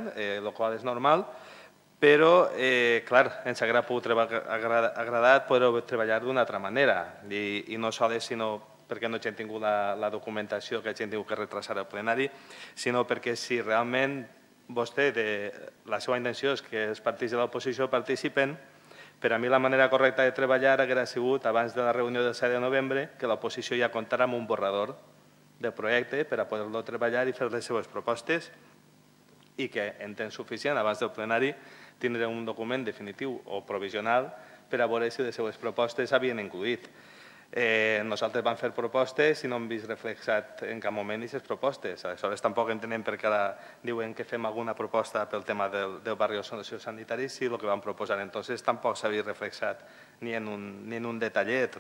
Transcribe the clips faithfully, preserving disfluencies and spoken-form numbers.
govern, el qual és normal, però, clar, ens hauria pogut agradat poder treballar d'una altra manera, i no sols sinó perquè no hagin tingut la documentació que hagin tingut que retrasar el plenari, sinó perquè si realment vostè, la seva intenció és que els partits de l'oposició participen, per a mi la manera correcta de treballar hauria sigut, abans de la reunió del set de novembre, que l'oposició ja comptara amb un borrador del projecte per a poder-lo treballar i fer les seves propostes i que en temps suficient, abans del plenari, tindré un document definitiu o provisional per a veure si les seves propostes havien incluït. Nosaltres vam fer propostes i no hem vist reflexat en cap moment aquestes propostes. Aleshores, tampoc entenem per què ara diuen que fem alguna proposta pel tema del barri sociosanitari si el que vam proposar entonces tampoc s'havia reflexat ni en un detallet.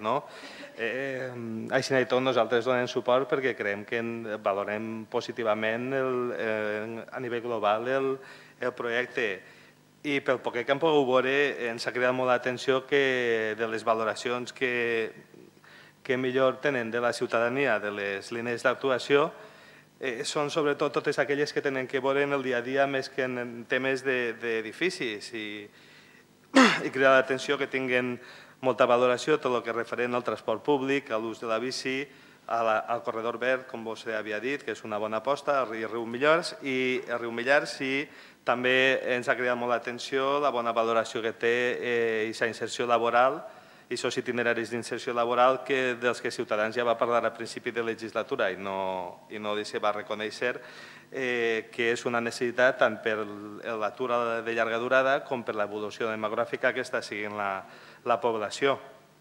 Així i tot, nosaltres donem suport perquè creiem que valorem positivament a nivell global el projecte. I pel poc que hem pogut veure, ens ha cridat molt l'atenció que de les valoracions que que millor tenen de la ciutadania de les línies d'actuació són sobretot totes aquelles que tenen que veure en el dia a dia més que en temes d'edificis i cridar l'atenció que tinguin molta valoració tot el que és referent al transport públic, a l'ús de la bici, al corredor verd, com vostè havia dit, que és una bona aposta, al riu Millars i el riu Millars i també ens ha cridat molt l'atenció la bona valoració que té aquesta inserció laboral i aquests itineraris d'inserció laboral dels que Ciutadans ja va parlar a principi de legislatura i no se va reconèixer que és una necessitat tant per l'atur de llarga durada com per l'evolució demogràfica que està seguint la població.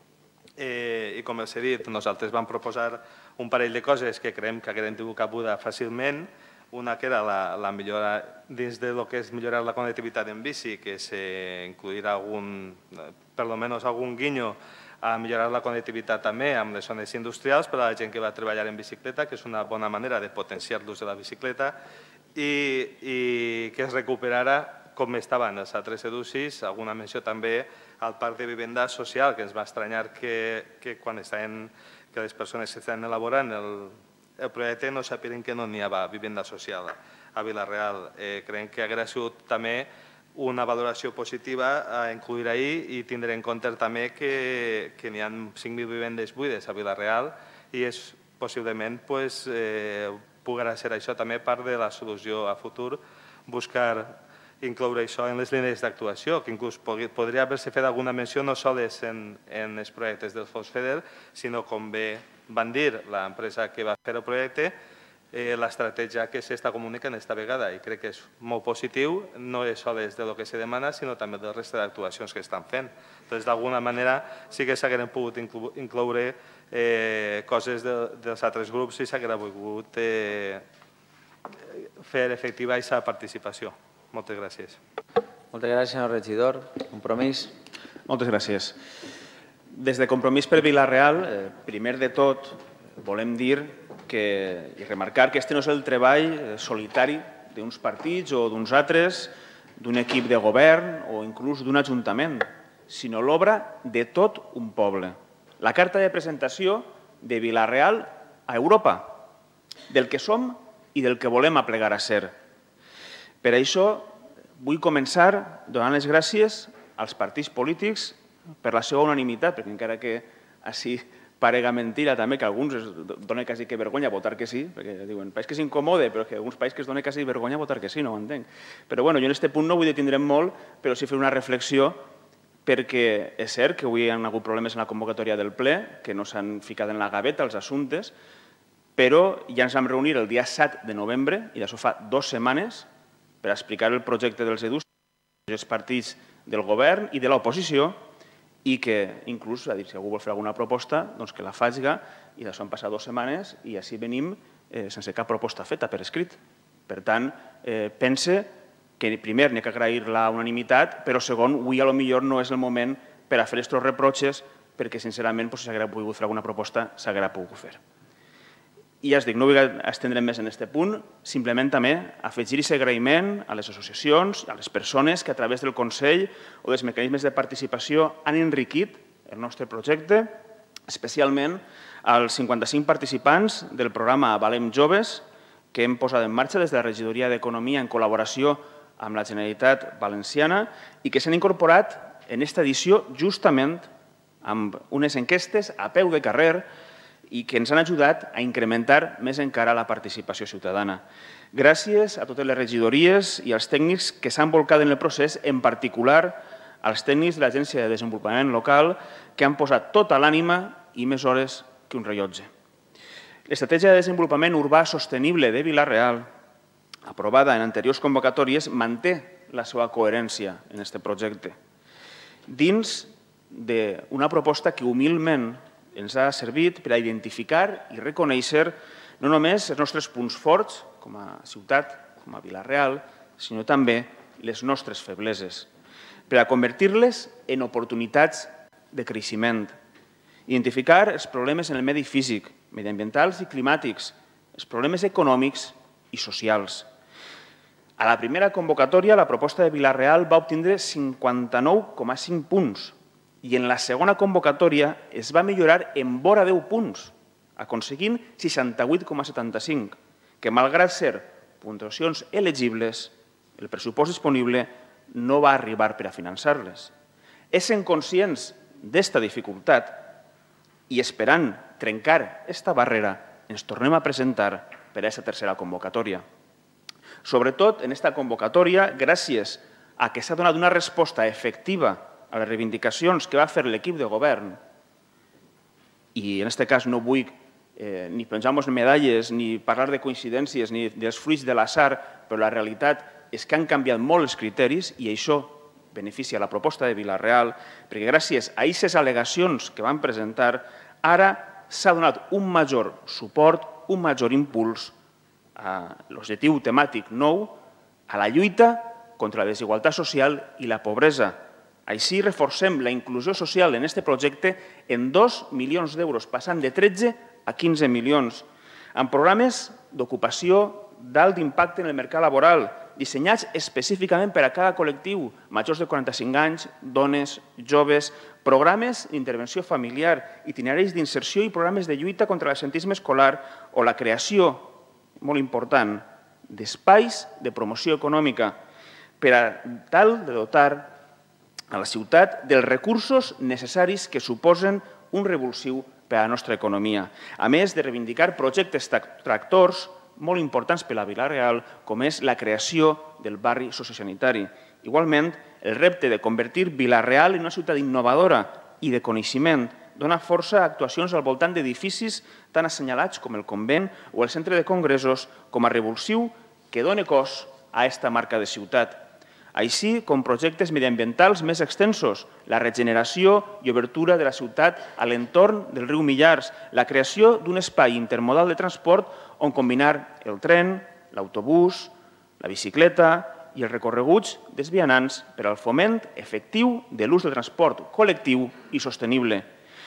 I com els he dit, nosaltres vam proposar un parell de coses que creiem que haguem tingut cabuda fàcilment. Una que era la millora dins del que és millorar la connectivitat en bici, que s'incluirà algun, per almenys algun guinyo a millorar la connectivitat també amb les zones industrials per a la gent que va treballar en bicicleta, que és una bona manera de potenciar l'ús de la bicicleta, i que es recuperarà, com estaven els altres educis, alguna menció també al parc de vivenda social, que ens va estranyar que quan les persones que estan elaborant el el projecte no sapien que no n'hi havia vivenda social a Vila-real. Creiem que hauria sigut també una valoració positiva a incluir ahir i tindre en compte també que n'hi ha cinc mil vivendes buides a Vila-real i possiblement podrà ser això també part de la solució a futur, buscar incloure això en les línies d'actuació, que inclús podria haver-se fet alguna menció no sols en els projectes del fons FEDER, sinó com bé van dir l'empresa que va fer el projecte, l'estratègia que s'està comunicant esta vegada i crec que és molt positiu, no és sols del que se demana, sinó també de la resta d'actuacions que estan fent. Doncs d'alguna manera sí que s'hagueren pogut incloure coses dels altres grups i s'haguera volgut fer efectiva aquesta participació. Moltes gràcies. Moltes gràcies, senyor regidor. Compromís. Moltes gràcies. Des de Compromís per Vila-real, primer de tot, volem dir i remarcar que aquest no és el treball solitari d'uns partits o d'uns altres, d'un equip de govern o inclús d'un ajuntament, sinó l'obra de tot un poble. La carta de presentació de Vila-real a Europa, del que som i del que volem aplegar a ser. Per això vull començar donant les gràcies als partits polítics per la seva unanimitat, perquè encara que així parega mentira també que a alguns es dona quasi que vergonya votar que sí, perquè diuen, país que s'incomode, però que a alguns països que es dona quasi vergonya votar que sí, no ho entenc. Però bueno, jo en aquest punt no vull detindre'm molt, però sí fer una reflexió, perquè és cert que avui hi ha hagut problemes en la convocatòria del ple, que no s'han ficat en la gaveta els assumptes, però ja ens vam reunir el dia set de novembre, i d'això fa dues setmanes, per explicar el projecte dels edus dels partits del govern i de l'oposició, i que inclús, a dir, si algú vol fer alguna proposta, doncs que la faci, i d'això han passat dues setmanes i així venim sense cap proposta feta per escrit. Per tant, pense que primer n'hi ha que agrair la unanimitat, però segon, avui potser no és el moment per a fer aquests reprotxes perquè, sincerament, si s'haguera pogut fer alguna proposta, s'haguera pogut fer. I ja es dic, no vull estendre'm més en aquest punt, simplement també afegir aquest agraïment a les associacions, a les persones que a través del Consell o dels mecanismes de participació han enriquit el nostre projecte, especialment als cinquanta-cinc participants del programa Valem Joves que hem posat en marxa des de la Regidoria d'Economia en col·laboració amb la Generalitat Valenciana i que s'han incorporat en aquesta edició justament amb unes enquestes a peu de carrer i que ens han ajudat a incrementar més encara la participació ciutadana. Gràcies a totes les regidories i als tècnics que s'han volcat en el procés, en particular als tècnics de l'Agència de Desenvolupament Local, que han posat tota l'ànima i més hores que un rellotge. L'Estratègia de Desenvolupament Urbà Sostenible de Vila-real, aprovada en anteriors convocatòries, manté la seva coherència en aquest projecte, dins d'una proposta que humilment ens ha servit per a identificar i reconèixer no només els nostres punts forts com a ciutat, com a Vila-real, sinó també les nostres febleses, per a convertir-les en oportunitats de creixement, identificar els problemes en el medi físic, mediambientals i climàtics, els problemes econòmics i socials. A la primera convocatòria, la proposta de Vila-real va obtindre cinquanta-nou coma cinc punts i en la segona convocatòria es va millorar en vora deu punts, aconseguint seixanta-vuit coma setanta-cinc, que malgrat ser puntuacions elegibles, el pressupost disponible no va arribar per a finançar-les. Essent conscients d'esta dificultat i esperant trencar aquesta barrera, ens tornem a presentar per a aquesta tercera convocatòria. Sobretot en aquesta convocatòria, gràcies a que s'ha donat una resposta efectiva a les reivindicacions que va fer l'equip de govern, i en aquest cas no vull eh, ni penjar-nos medalles, ni parlar de coincidències, ni dels fruits de l'atzar, però la realitat és que han canviat molt els criteris i això beneficia la proposta de Vila-real, perquè gràcies a aquestes al·legacions que van presentar, ara s'ha donat un major suport, un major impuls a l'objectiu temàtic nou, a la lluita contra la desigualtat social i la pobresa. Així reforcem la inclusió social en aquest projecte en dos milions d'euros, passant de tretze a quinze milions, amb programes d'ocupació d'alt impacte en el mercat laboral, dissenyats específicament per a cada col·lectiu, majors de quaranta-cinc anys, dones, joves, programes d'intervenció familiar, itineraris d'inserció i programes de lluita contra l'absentisme escolar o la creació, molt important, d'espais de promoció econòmica per a tal de dotar a la ciutat dels recursos necessaris que suposen un revulsiu per a la nostra economia, a més de reivindicar projectes tractors molt importants per a Vila-real, com és la creació del barri sociosanitari. Igualment, el repte de convertir Vila-real en una ciutat innovadora i de coneixement dona força a actuacions al voltant d'edificis tan assenyalats com el convent o el centre de congressos com a revulsiu que dona cos a aquesta marca de ciutat, així com projectes mediambientals més extensos, la regeneració i obertura de la ciutat a l'entorn del riu Millars, la creació d'un espai intermodal de transport on combinar el tren, l'autobús, la bicicleta i els recorreguts dels vianants per al foment efectiu de l'ús del transport col·lectiu i sostenible.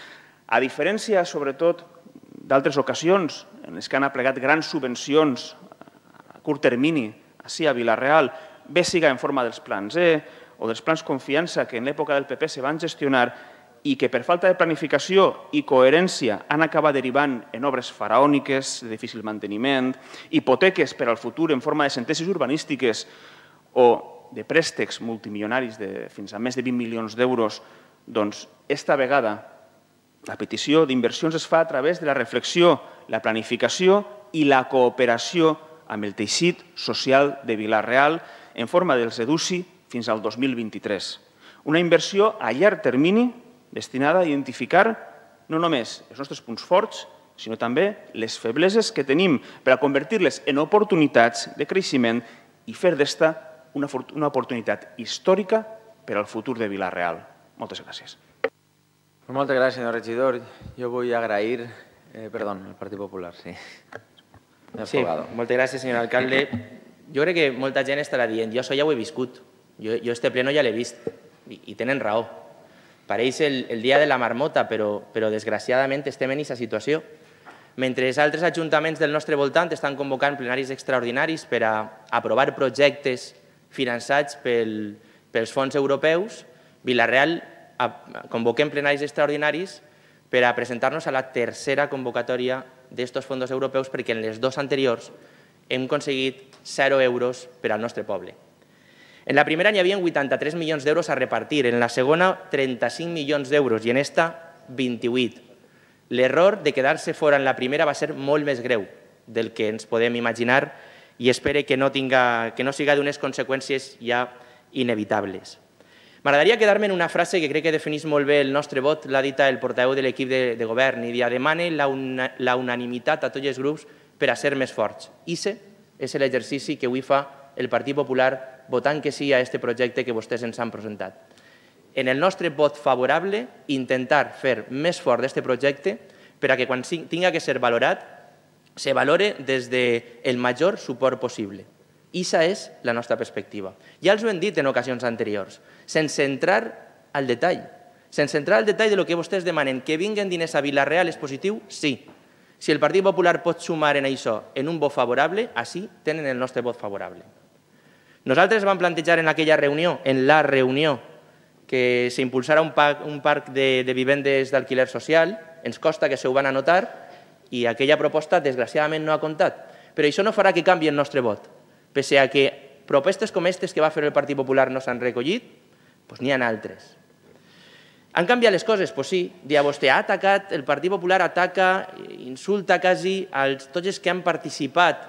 A diferència, sobretot, d'altres ocasions en les que han aplegat grans subvencions a curt termini, així a Vila-real, bé siga en forma dels plans E o dels plans Confiança que en l'època del P P se van gestionar i que per falta de planificació i coherència han acabat derivant en obres faraòniques de difícil manteniment, hipoteques per al futur en forma de sentències urbanístiques o de préstecs multimilionaris de fins a més de vint milions d'euros, doncs esta vegada la petició d'inversions es fa a través de la reflexió, la planificació i la cooperació amb el teixit social de Vila-real en forma dels EDUSI fins al dos mil vint-i-tres. Una inversió a llarg termini destinada a identificar no només els nostres punts forts, sinó també les febleses que tenim per a convertir-les en oportunitats de creixement i fer d'esta una oportunitat històrica per al futur de Vila-real. Moltes gràcies. Moltes gràcies, senyor regidor. Jo vull agrair... Eh, perdó, el Partit Popular, sí. Sí, moltes gràcies, senyor alcalde. Jo crec que molta gent estarà dient jo això ja ho he viscut, jo, jo este pleno ja l'he vist i, i tenen raó. Pareix el, el dia de la marmota, però, però desgraciadament estem en aquesta situació. Mentre altres ajuntaments del nostre voltant estan convocant plenaris extraordinaris per a aprovar projectes finançats pel, pels fons europeus, Vila-real convoquem plenaris extraordinaris per a presentar-nos a la tercera convocatòria d'estos fons europeus perquè en les dues anteriors hem aconseguit zero euros per al nostre poble. En la primera n'hi havia vuitanta-tres milions d'euros a repartir, en la segona trenta-cinc milions d'euros i en esta vint-i-vuit. L'error de quedar-se fora en la primera va ser molt més greu del que ens podem imaginar i espero que no, tinga, que no siga d'unes conseqüències ja inevitables. M'agradaria quedar-me en una frase que crec que defineix molt bé el nostre vot, l'ha dit el portaveu de l'equip de, de govern, i dia demana la, una, la unanimitat a tots els grups per a ser més forts. I ese és l'exercici que avui fa el Partit Popular votant que sí a aquest projecte que vostès ens han presentat. En el nostre vot favorable, intentar fer més fort aquest projecte per a que quan tinga que ser valorat se valore des del major suport possible. Ixa és la nostra perspectiva. Ja els ho hem dit en ocasions anteriors, sense entrar al detall. Sense entrar al detall del que vostès demanen, que vinguen diners a Vila-real és positiu? Sí. Si el Partit Popular pot sumar en això en un vot favorable, així tenen el nostre vot favorable. Nosaltres vam plantejar en aquella reunió, en la reunió, que s'impulsarà un parc, un parc de, de vivendes d'alquiler social, ens costa que se ho van anotar, i aquella proposta, desgraciadament, no ha comptat. Però això no farà que canvi el nostre vot. Pese a que propostes com aquestes que va fer el Partit Popular no s'han recollit, doncs n'hi ha altres. Han canviat les coses? Doncs sí. Dia vostè ha atacat, el Partit Popular ataca, insulta quasi a tots els que han participat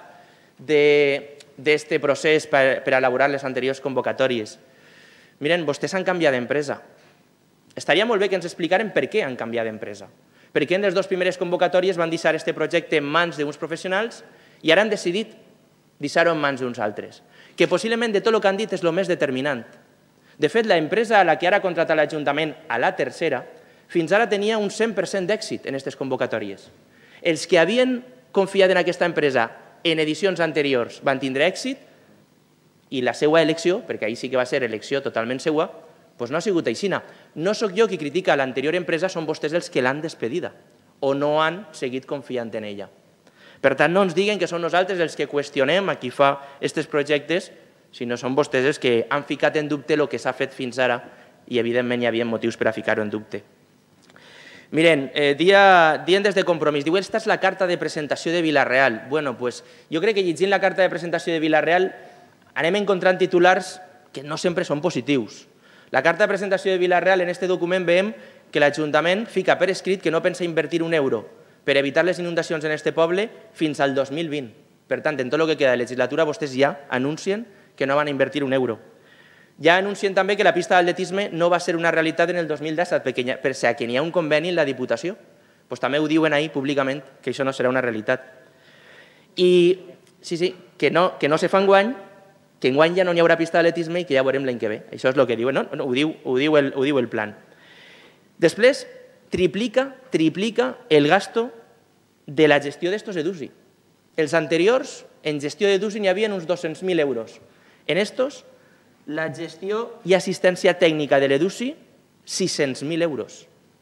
d'aquest procés per, per elaborar les anteriors convocatòries. Miren, vostès han canviat d'empresa. Estaria molt bé que ens explicaren per què han canviat d'empresa. Per què en les dues primeres convocatòries van deixar aquest projecte en mans d'uns professionals i ara han decidit deixar-ho en mans d'uns altres. Que possiblement de tot el que han dit és el més determinant. De fet, l'empresa a la que ara ha contratat l'Ajuntament a la tercera, fins ara tenia un cent per cent d'èxit en aquestes convocatòries. Els que havien confiat en aquesta empresa en edicions anteriors van tindre èxit i la seva elecció, perquè ahir sí que va ser elecció totalment seva, doncs no ha sigut aixina. No sóc jo qui critica l'anterior empresa, són vostès els que l'han despedida o no han seguit confiant en ella. Per tant, no ens diguen que són nosaltres els que qüestionem a qui fa aquests projectes, sinó són vostès els que han ficat en dubte el que s'ha fet fins ara i, evidentment, hi havia motius per a ficar-ho en dubte. Miren, eh, dient des de Compromís, diu, esta és la carta de presentació de Vila-real. Bueno, pues, jo crec que llegint la carta de presentació de Vila-real anem encontrant titulars que no sempre són positius. La carta de presentació de Vila-real, en aquest document veiem que l'Ajuntament fica per escrit que no pensa invertir un euro per evitar les inundacions en aquest poble fins al dos mil vint. Per tant, en tot el que queda de legislatura, vostès ja anuncien que no van a invertir un euro. Ja anuncien també que la pista d'atletisme no va ser una realitat en el dos mil disset, perquè per ser que n'hi ha un conveni en la Diputació. Doncs també ho diuen ahir públicament, que això no serà una realitat. I, sí, sí, que no, que no se fa enguany, que enguany ja no n'hi haurà pista d'atletisme i que ja veurem l'any que ve. Això és el que diuen, no? no ho, diu, ho, diu el, ho diu el plan. Després, triplica, triplica el gasto de la gestió d'estos edusi. Els anteriors, en gestió d'edusi n'hi havia uns dos-cents mil euros. En estos, la gestió i assistència tècnica de l'edusi, sis-cents mil euros.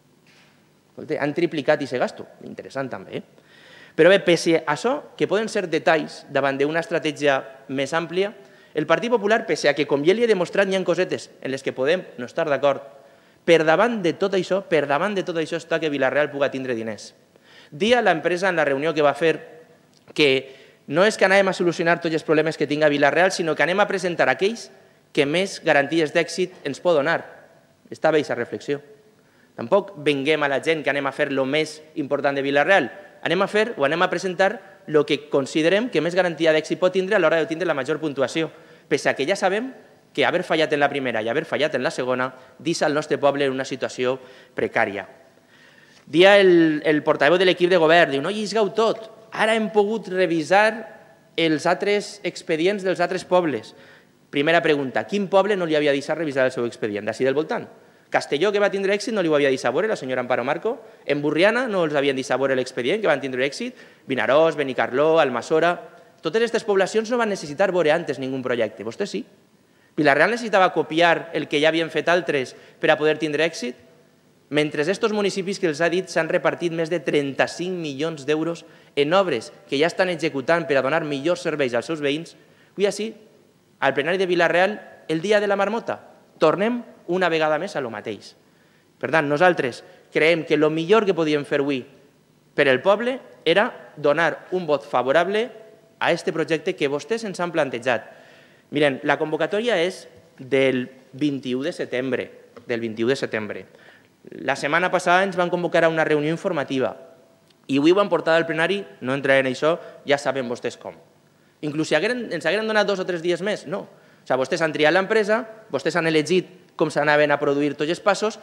Han triplicat aquest gasto. Interessant també. Però bé, pese a això, que poden ser detalls davant d'una estratègia més àmplia, el Partit Popular, pese a que, com ja li he demostrat, hi ha cosetes en les que podem no estar d'acord, per davant de tot això, per davant de tot això està que Vila-real puga tindre diners. Dia l'empresa en la reunió que va fer que no és que anem a solucionar tots els problemes que tinga Vila-real, sinó que anem a presentar aquells que més garanties d'èxit ens pot donar. Estava aquesta reflexió. Tampoc venguem a la gent que anem a fer el més important de Vila-real. Anem a fer o anem a presentar el que considerem que més garantia d'èxit pot tindre a l'hora de tindre la major puntuació. Pese a que ja sabem que haver fallat en la primera i haver fallat en la segona deixa el nostre poble en una situació precària. Dia el, el portaveu de l'equip de govern, diu, no llisgueu tot, ara hem pogut revisar els altres expedients dels altres pobles. Primera pregunta, quin poble no li havia deixat revisar el seu expedient? D'ací del voltant. Castelló, que va tindre èxit, no li ho havia deixat veure, la senyora Amparo Marco. En Burriana no els havien deixat veure l'expedient, que van tindre èxit. Vinaròs, Benicarló, Almassora... Totes aquestes poblacions no van necessitar veure antes ningú projecte. Vostè sí. Vila-real necessitava copiar el que ja havien fet altres per a poder tindre èxit? Mentre aquests municipis que els ha dit s'han repartit més de trenta-cinc milions d'euros en obres que ja estan executant per a donar millors serveis als seus veïns, avui així, al plenari de Vila-real, el dia de la marmota, tornem una vegada més a lo mateix. Per tant, nosaltres creiem que el millor que podíem fer avui per al poble era donar un vot favorable a aquest projecte que vostès ens han plantejat. Miren, la convocatòria és del vint-i-u de setembre. Del vint-i-u de setembre. La setmana passada ens van convocar a una reunió informativa i avui ho van portar al plenari, no entraré en això, ja saben vostès com. Inclús si ens hagueren donat dos o tres dies més, no. O sigui, vostès han triat l'empresa, vostès han elegit com s'anaven a produir tots els passos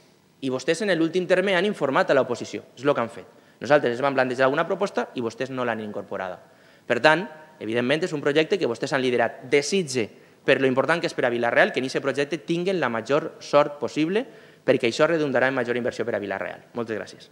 i vostès en l'últim terme han informat a l'oposició. És el que han fet. Nosaltres ens vam plantejar alguna proposta i vostès no l'han incorporada. Per tant, evidentment, és un projecte que vostès han liderat. Desitge, per lo important que és per a Vila-real, que en aquest projecte tinguin la major sort possible perquè això redundarà en major inversió per a Vila-real. Moltes gràcies.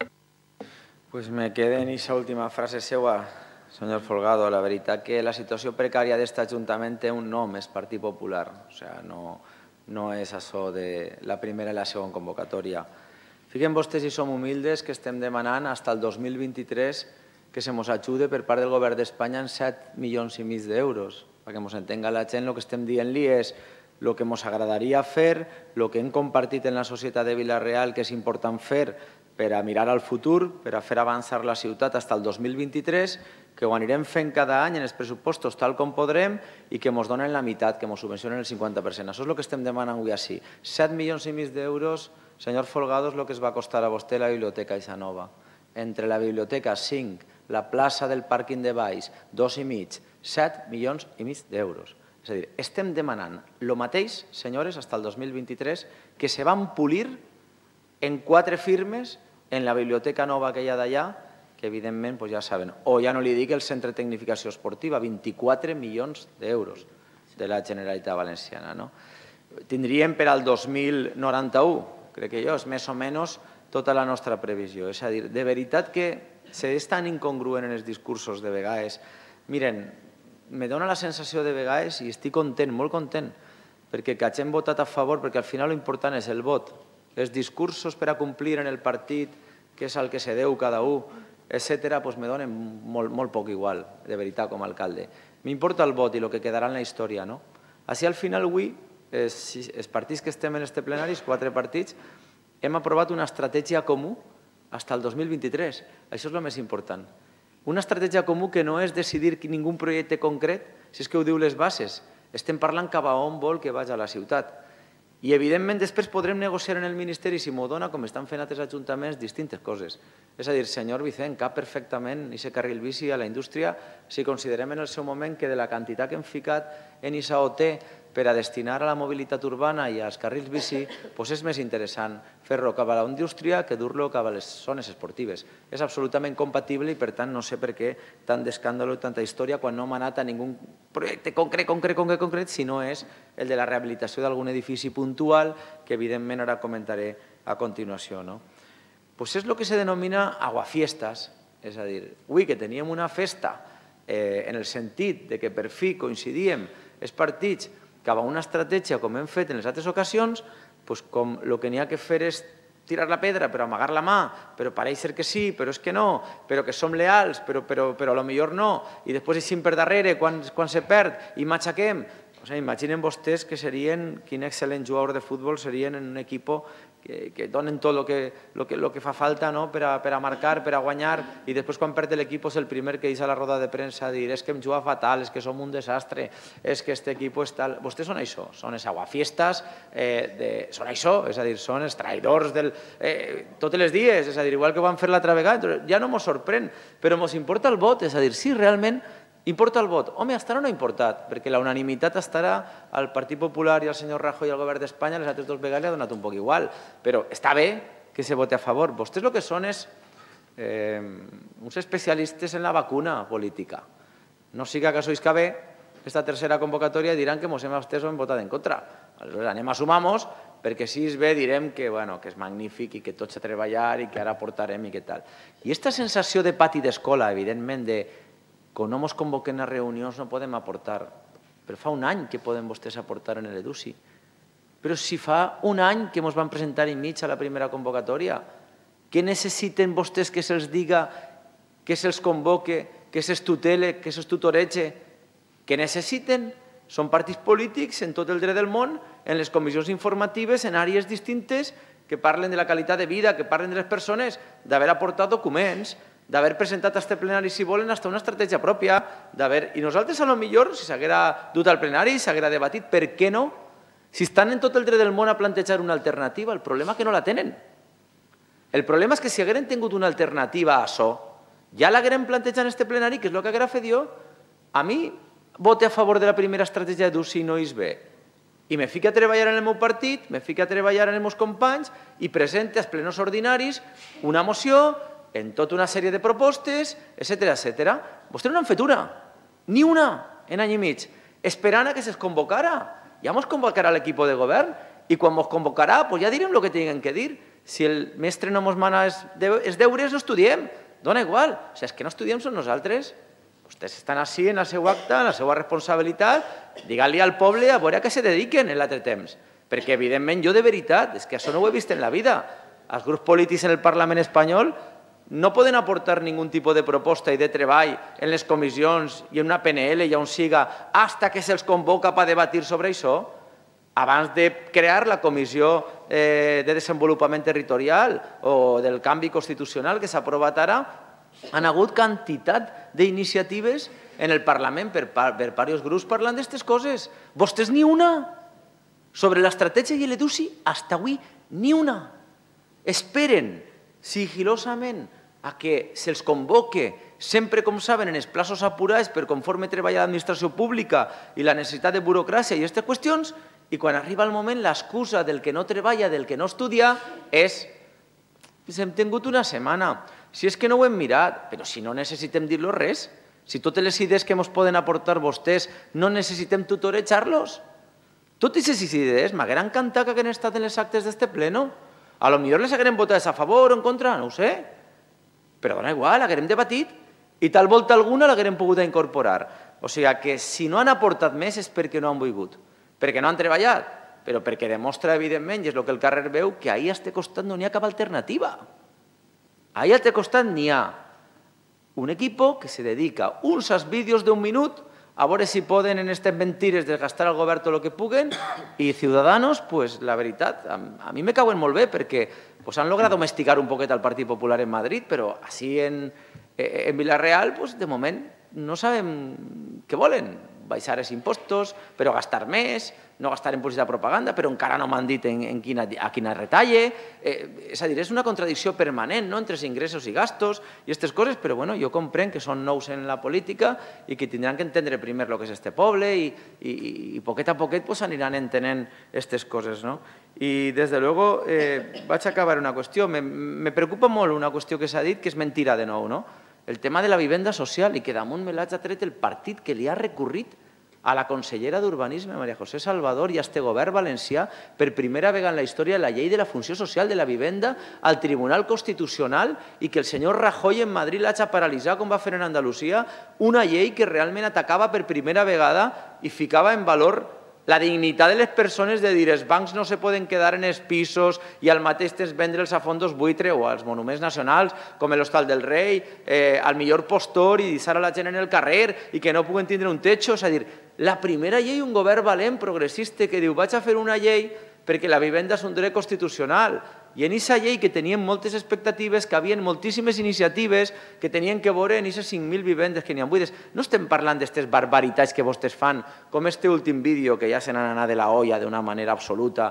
Pues me quedé en aquesta última frase seva, senyor Folgado. La veritat que la situació precària d'aquest Ajuntament té un nom, és Partit Popular. O sigui, no, no és això de la primera i la segona convocatòria. Fiquen vostès, si som humildes, que estem demanant fins al dos mil vint-i-tres que se mos ajude per part del govern d'Espanya en set milions i mig d'euros. Perquè mos entenga la gent, el que estem dient-li és el que mos agradaria fer, el que hem compartit en la societat de Vila-real que és important fer per a mirar al futur, per a fer avançar la ciutat fins al dos mil vint-i-tres, que ho anirem fent cada any en els pressupostos tal com podrem i que ens donen la meitat, que ens subvencionen el cinquanta per cent. Això és el que estem demanant avui així. set milions i mig d'euros, senyor Folgado, és el que es va costar a vostè la biblioteca Aixa Nova. Entre la biblioteca, cinc, la plaça del pàrquing de Baix, dos i mig, set milions i mig d'euros. És a dir, estem demanant el mateix, senyores, fins al dos mil vint-i-tres, que se van polir en quatre firmes en la biblioteca nova que hi ha d'allà, que evidentment ja saben. O ja no li dic el Centre de Tecnificació Esportiva, vint-i-quatre milions d'euros de la Generalitat Valenciana. Tindríem per al dos mil noranta-u, crec que jo, és més o menys tota la nostra previsió. És a dir, de veritat que és tan incongruent en els discursos de vegades. Miren, me dóna la sensació de vegades, i estic content, molt content, perquè que hagin votat a favor, perquè al final l'important és el vot. Els discursos per a complir en el partit, que és el que se deu cada un, etcètera, doncs me donen molt poc igual, de veritat, com a alcalde. M'importa el vot i el que quedarà en la història, no? Així, al final, avui, els partits que estem en este plenari, els quatre partits, hem aprovat una estratègia comú fins al dos mil vint-i-tres. Això és el més important. Una estratègia comú que no és decidir ningú projecte concret, si és que ho diu les bases. Estem parlant cap a on vol que vagi a la ciutat. I, evidentment, després podrem negociar en el Ministeri, si m'ho dona, com estan fent altres ajuntaments, distintes coses. És a dir, senyor Vicent, cap perfectament aquest carril bici a la indústria si considerem en el seu moment que de la quantitat que hem ficat en aquesta O T per a destinar a la mobilitat urbana i als carrils bici, és més interessant fer-lo cap a la indústria que dur-lo cap a les zones esportives. És absolutament compatible i, per tant, no sé per què tant d'escàndol i tanta història quan no hem anat a ningú projecte concret, concret, concret, concret, si no és el de la rehabilitació d'algun edifici puntual que, evidentment, ara comentaré a continuació. Doncs és el que se denomina aguafiestas, és a dir, avui que teníem una festa en el sentit que per fi coincidíem els partits cap a una estratègia com hem fet en les altres ocasions, com el que n'hi ha que fer és tirar la pedra, però amagar la mà, però pareix ser que sí, però és que no, però que som leals, però potser no, i després eixim per darrere quan se perd i matxaquem. Imaginen vostès que serien, quin excel·lent jugador de futbol serien en un equip que donen tot el que fa falta per a marcar, per a guanyar, i després quan perd l'equip és el primer que deixa la roda de premsa a dir és que hem jugat fatal, és que som un desastre, és que aquest equip és tal... Vostès són això, són els aguafiestas, són això, és a dir, són els traïdors tots els dies, és a dir, igual que ho van fer l'altra vegada, ja no ens sorprèn, però ens importa el vot, és a dir, sí, realment importa el vot. Home, estarà o no importat? Perquè la unanimitat estarà al Partit Popular i al senyor Rajoy i al govern d'Espanya, les altres dues vegades li ha donat un poc igual. Però està bé que se voti a favor. Vostès el que són és uns especialistes en la vacuna política. No siga que sois que bé, aquesta tercera convocatòria diran que ens hem abstès o hem votat en contra. Aleshores, anem a sumar-nos, perquè si és bé direm que és magnífic i que tots a treballar i que ara portarem i què tal. I aquesta sensació de pati d'escola, evidentment, de quan no ens convoquen a reunions no podem aportar. Però fa un any que poden vostès aportar en l'Edusi. Però si fa un any que ens van presentar i mig a la primera convocatòria, què necessiten vostès que se'ls diga, que se'ls convoque, que se'ls tutele, que se'ls tutorege? Què necessiten? Són partits polítics en tot el dret del món, en les comissions informatives, en àrees distintes, que parlen de la qualitat de vida, que parlen de les persones, d'haver aportat documents, d'haver presentat a este plenari, si volen, hasta una estratègia pròpia, i nosaltres, a lo millor, si s'haguera dut al plenari, s'haguera debatit, per què no? Si estan en tot el dret del món a plantejar una alternativa, el problema és que no la tenen. El problema és que si hagueren tingut una alternativa a això, ja l'hagueren plantejat en este plenari, que és el que haguera fet jo. A mi vote a favor de la primera estratègia d'U C I no és bé. I me fico a treballar en el meu partit, me fico a treballar en els meus companys i presente als plenos ordinaris una moció en tota una sèrie de propostes, etcètera, etcètera. Vostès no han fet una, ni una en any i mig, esperant a que se'ls convocara. Ja ens convocarà l'equip de govern i quan ens convocarà ja direm el que tinguem que dir. Si el mestre no ens mana els deures, no estudiem. Dóna igual. O sigui, és que no estudiem som nosaltres. Vostès estan així en el seu acte, en la seva responsabilitat. Digue-li al poble a veure a què se dediquen en l'altre temps. Perquè, evidentment, jo de veritat, és que això no ho he vist en la vida. Els grups polítics en el Parlament espanyol no poden aportar ningun tipus de proposta i de treball en les comissions i en una P N L i on siga fins que se'ls convoca per debatir sobre això. Abans de crear la Comissió de Desenvolupament Territorial o del canvi constitucional que s'ha aprovat ara, han hagut quantitat d'iniciatives en el Parlament per diversos grups parlant d'aquestes coses. Vostès ni una. Sobre l'estratègia i l'E D U C I, fins avui ni una. Esperen sigilosament a que se'ls convoque, sempre, com saben, en els plaços apurats per conforme treballa l'administració pública i la necessitat de burocràcia i aquestes qüestions, i quan arriba el moment l'excusa del que no treballa, del que no estudia, és hem tingut una setmana. Si és que no ho hem mirat, però si no necessitem dir-los res, si totes les idees que ens poden aportar vostès no necessitem tutorejar-los. Totes aquestes idees m'hagueren encantat que hagueren estat en les actes d'este pleno. A lo millor les hagueren votat a favor o en contra, no ho sé. Però dona igual, haguerem debatit i tal volta alguna l'haguerem pogut incorporar. O sigui que si no han aportat més és perquè no han volgut, perquè no han treballat, però perquè demostra, evidentment, i és el que el carrer veu, que ahir a este costat no n'hi ha cap alternativa. Ahir a este costat n'hi ha un equip que se dedica uns als vídeos d'un minut a veure si poden en aquestes mentires desgastar al govern tot el que puguen i Ciudadanos, pues la veritat, a mi me cauen molt bé perquè han lograt domesticar un poquet al Partit Popular en Madrid, però així en Villarreal, de moment, no sabem què volen. Baixar els impostos, però gastar més, no gastar en publicitat propaganda, però encara no m'han dit a quina retalle. És a dir, és una contradicció permanent entre els ingressos i gastos i aquestes coses, però jo comprenc que són nous en la política i que tindran que entendre primer el que és este poble i poquet a poquet aniran entenent aquestes coses. I, des de luego, vaig acabar una qüestió. Me preocupa molt una qüestió que s'ha dit, que és mentira de nou, no? El tema de la vivenda social i que damunt me l'ha tret el partit que li ha recurrit a la consellera d'Urbanisme, María José Salvador, i a este govern valencià per primera vegada en la història la llei de la funció social de la vivenda al Tribunal Constitucional i que el senyor Rajoy en Madrid l'ha paralitzat com va fer en Andalusia, una llei que realment atacava per primera vegada i ficava en valor la dignitat de les persones de dir els bancs no se poden quedar en els pisos i al mateix temps vendre'ls a fondos buitre o als monuments nacionals com l'Hostal del Rei, al millor postor i deixar a la gent en el carrer i que no puguen tindre un techo. És a dir, la primera llei, un govern valent, progressista, que diu vaig a fer una llei perquè la vivenda és un dret constitucional. I en aquesta llei que tenien moltes expectatives, que havien moltíssimes iniciatives que tenien que veure en aquestes cinc mil vivendes que n'hi ha buides. No estem parlant d'aquestes barbaritats que vostès fan, com este últim vídeo que ja se n'han anat de la olla d'una manera absoluta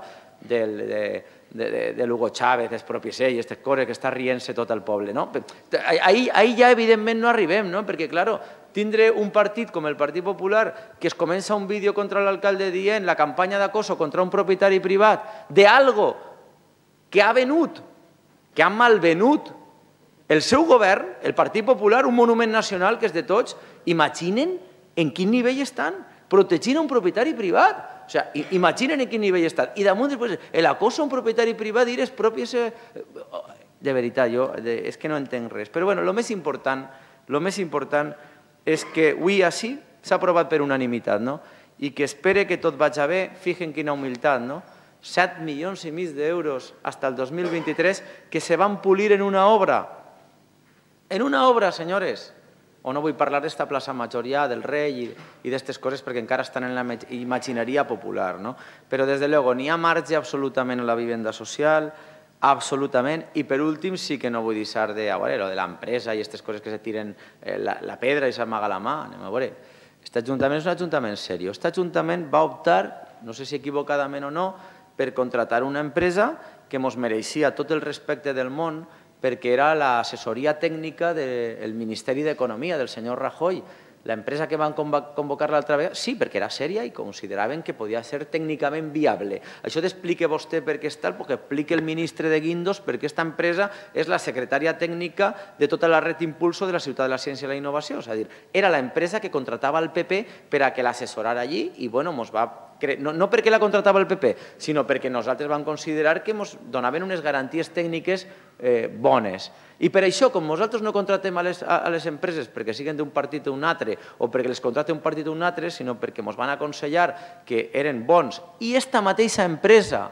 de l'Hugo Chávez, dels propis ell, aquestes coses que està rient-se tot el poble. Ahir ja evidentment no arribem, perquè, clar, tindre un partit com el Partit Popular que es comença un vídeo contra l'alcalde dient la campanya d'acoso contra un propietari privat d'algo que ha venut, que ha malvenut el seu govern, el Partit Popular, un monument nacional que és de tots, imaginen en quin nivell estan protegint un propietari privat. O sigui, imaginen en quin nivell estan. I damunt, després, l'acoso a un propietari privat dir és propi... De veritat, jo és que no entenc res. Però, bueno, el més important, el més important és que avui així s'ha aprovat per unanimitat, no? I que espere que tot vagi bé, fijen quina humilitat, no? set milions i mig d'euros fins al dos mil vint-i-tres que se van polir en una obra. En una obra, senyores. O no vull parlar d'esta plaça Major ja, del Rei i d'aquestes coses perquè encara estan en la imagineria popular. Però, des de luego, n'hi ha marge absolutament a la vivenda social, absolutament. I, per últim, sí que no vull deixar de lo de l'empresa i aquestes coses que se tiren la pedra i s'amaga la mà. Anem a veure. Aquest ajuntament és un ajuntament seriós. Aquest ajuntament va optar no sé si equivocadament o no, per contratar una empresa que ens mereixia tot el respecte del món perquè era l'assessoria tècnica del Ministeri d'Economia, del senyor Rajoy. La empresa que van convocar l'altra vegada, sí, perquè era sèria i consideraven que podia ser tècnicament viable. Això t'explica vostè per què està, perquè explica el ministre de Guindos per què aquesta empresa és la secretària tècnica de tota la red Impulso de la Ciutat de la Ciència i la Innovació. És a dir, era la empresa que contratava el P P per a que l'assessorara allí i, bueno, ens va... No perquè la contratava el P P, sinó perquè nosaltres vam considerar que ens donaven unes garanties tècniques bones. I per això, com nosaltres no contratem a les empreses perquè siguin d'un partit o un altre o perquè les contrate un partit o un altre, sinó perquè ens van aconsellar que eren bons, i aquesta mateixa empresa,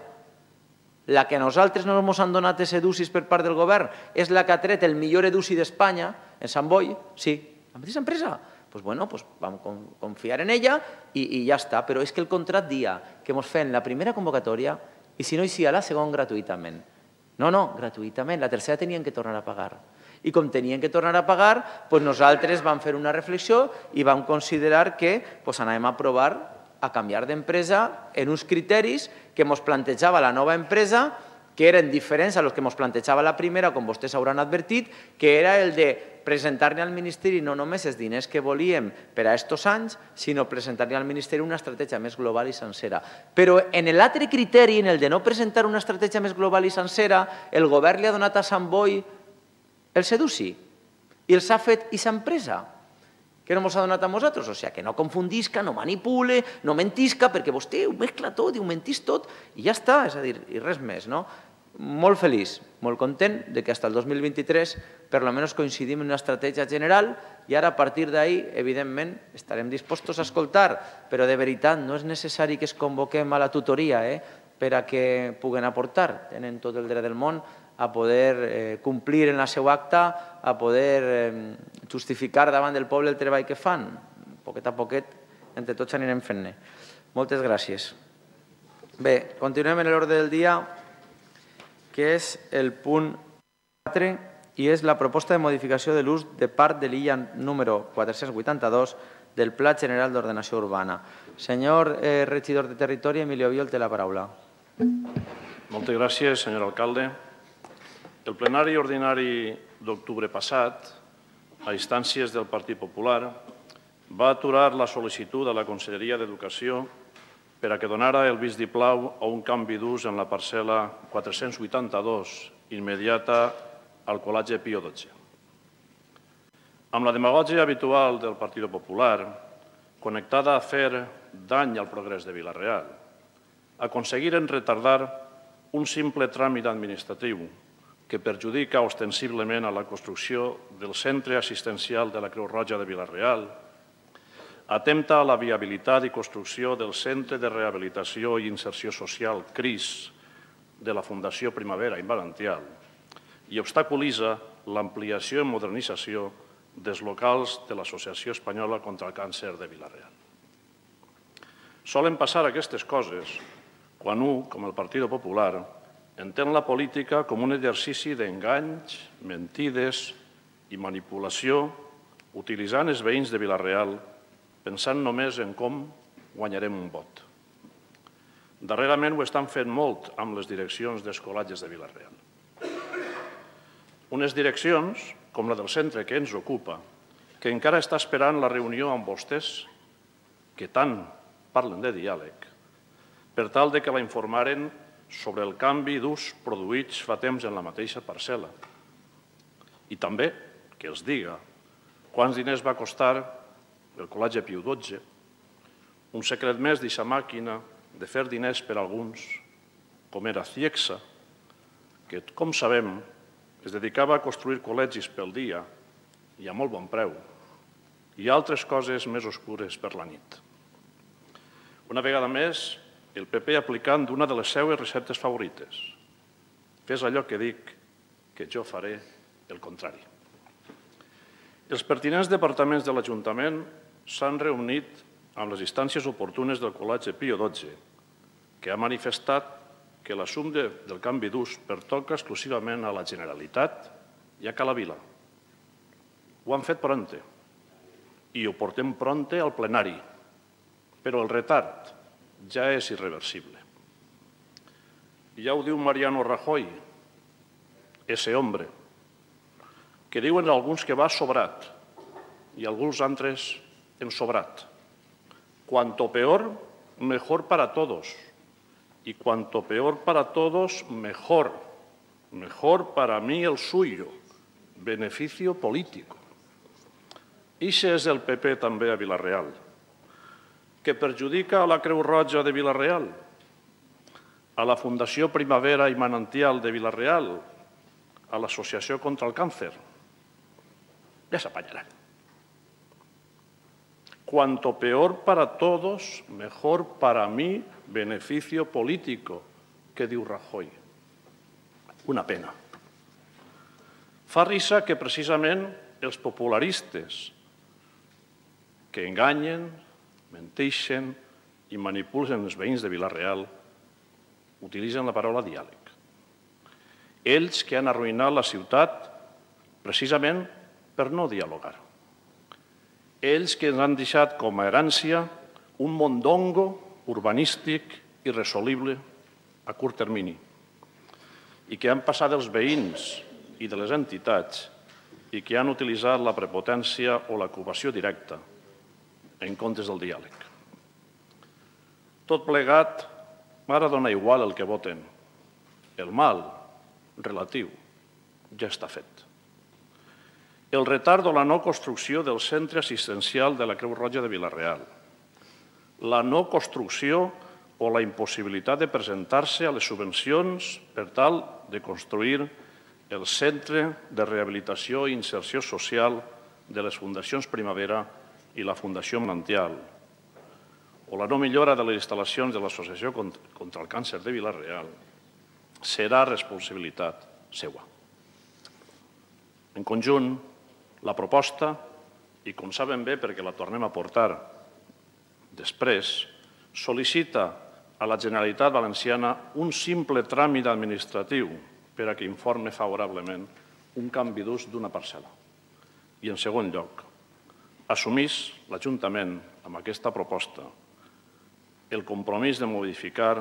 la que a nosaltres no ens han donat els educis per part del govern, és la que ha tret el millor educi d'Espanya, en Sant Boi, sí, la mateixa empresa. Doncs bueno, vam confiar en ella i ja està. Però és que el contracte dia que ens fem la primera convocatòria i si no hi sigui la segona gratuïtament. No, no, gratuïtament. La tercera tenien que tornar a pagar. I com tenien que tornar a pagar, nosaltres vam fer una reflexió i vam considerar que anàvem a provar a canviar d'empresa en uns criteris que ens plantejava la nova empresa, que eren diferents a los que ens plantejava la primera, com vostès hauran advertit, que era el de presentar-li al Ministeri no només els diners que volíem per a aquests anys, sinó presentar-li al Ministeri una estratègia més global i sencera. Però en l'altre criteri, en el de no presentar una estratègia més global i sencera, el govern li ha donat a Sant Boi el seduci i els ha fet aquesta empresa, que no ens ha donat a nosaltres. O sigui, que no confundisca, no manipule, no mentisca, perquè vostè ho mescla tot i ho mentís tot i ja està, és a dir, i res més, no? Molt feliç, molt content de que fins al dos mil vint-i-tres per almenys coincidim en una estratègia general i ara a partir d'ahí, evidentment, estarem dispostos a escoltar, però de veritat no és necessari que es convoquem a la tutoria per a que puguen aportar. Tenen tot el dret del món a poder complir en la seva acta, a poder justificar davant del poble el treball que fan. Poquet a poquet, entre tots anirem fent-ne. Moltes gràcies. Bé, continuem en l'ordre del dia, que és el punt quatre, i és la proposta de modificació de l'ús de part de l'illa número quatre-cents vuitanta-dos del Pla General d'Ordenació Urbana. Senyor regidor de Territori, Emilio Viol, té la paraula. Moltes gràcies, senyor alcalde. El plenari ordinari d'octubre passat, a instàncies del Partit Popular, va aturar la sol·licitud a la Conselleria d'Educació per a que donara el vistiplau a un canvi d'ús en la parcel·la quatre-cents vuitanta-dos, immediata al Col·legi Pío dotze. Amb la demagògia habitual del Partit Popular, connectada a fer dany al progrés de Vila-real, aconseguiren retardar un simple tràmit administratiu que perjudica ostensiblement a la construcció del centre assistencial de la Creu Roja de Vila-real, atempta a la viabilitat i construcció del Centre de Rehabilitació i Inserció Social C R I S de la Fundació Primavera i Valential i obstaculitza l'ampliació i modernització dels locals de l'Associació Espanyola contra el Càncer de Vila-real. Solen passar aquestes coses quan un, com el Partit Popular, entén la política com un exercici d'enganys, mentides i manipulació utilitzant els veïns de Vila-real pensant només en com guanyarem un vot. Darrerament ho estan fent molt amb les direccions d'escolatges de Vila-real. Unes direccions, com la del centre que ens ocupa, que encara està esperant la reunió amb vostès, que tant parlen de diàleg, per tal de que la informaren sobre el canvi d'ús produïts fa temps en la mateixa parcel·la. I també que els diga quants diners va costar el Col·legi Pío dotze, un secret més d'aquesta màquina de fer diners per alguns, com era Ciexa, que, com sabem, es dedicava a construir col·legis pel dia i a molt bon preu, i altres coses més oscures per la nit. Una vegada més, el P P aplicant una de les seues receptes favorites. Fes allò que dic, que jo faré el contrari. Els pertinents departaments de l'Ajuntament s'han reunit amb les instàncies oportunes del Col·legi Pío dotze, que ha manifestat que l'assumpte del canvi d'ús pertoca exclusivament a la Generalitat i a Cala Vila. Ho han fet pronte i ho portem pronte al plenari, però el retard ja és irreversible. I ja ho diu Mariano Rajoy, ese hombre, que diuen alguns que va sobrat i alguns altres ensobrat. Cuanto peor, mejor para todos. Y cuanto peor para todos, mejor. Mejor para mí el suyo. Beneficio político. Ixe és el P P també a Vila-real, que perjudica a la Creu Roja de Vila-real, a la Fundació Primavera i Manantial de Vila-real, a l'Associació contra el Càncer. Ja s'apanyaran. Cuanto peor para todos, mejor para mí, beneficio político, que diu Rajoy. Una pena. Fa risa que precisament els popularistes que enganyen, menteixen i manipulen els veïns de Vila-real utilitzen la paraula diàleg. Ells que han arruïnat la ciutat precisament per no dialogar. Ells que ens han deixat com a herència un mondongo urbanístic irresolible a curt termini i que han passat els veïns i de les entitats i que han utilitzat la prepotència o l'ocupació directa en comptes del diàleg. Tot plegat, ara dona igual el que voten. El mal, relatiu, ja està fet. El retard o la no construcció del centre assistencial de la Creu Roja de Vila-real. La no construcció o la impossibilitat de presentar-se a les subvencions per tal de construir el Centre de Rehabilitació i Inserció Social de les Fundacions Primavera i la Fundació Manantial, o la no millora de les instal·lacions de l'Associació contra el Càncer de Vila-real, serà responsabilitat seva. En conjunt, la proposta, i com saben bé perquè la tornem a portar després, sol·licita a la Generalitat Valenciana un simple tràmit administratiu per a que informe favorablement un canvi d'ús d'una parcel·la. I en segon lloc, assumís l'Ajuntament amb aquesta proposta el compromís de modificar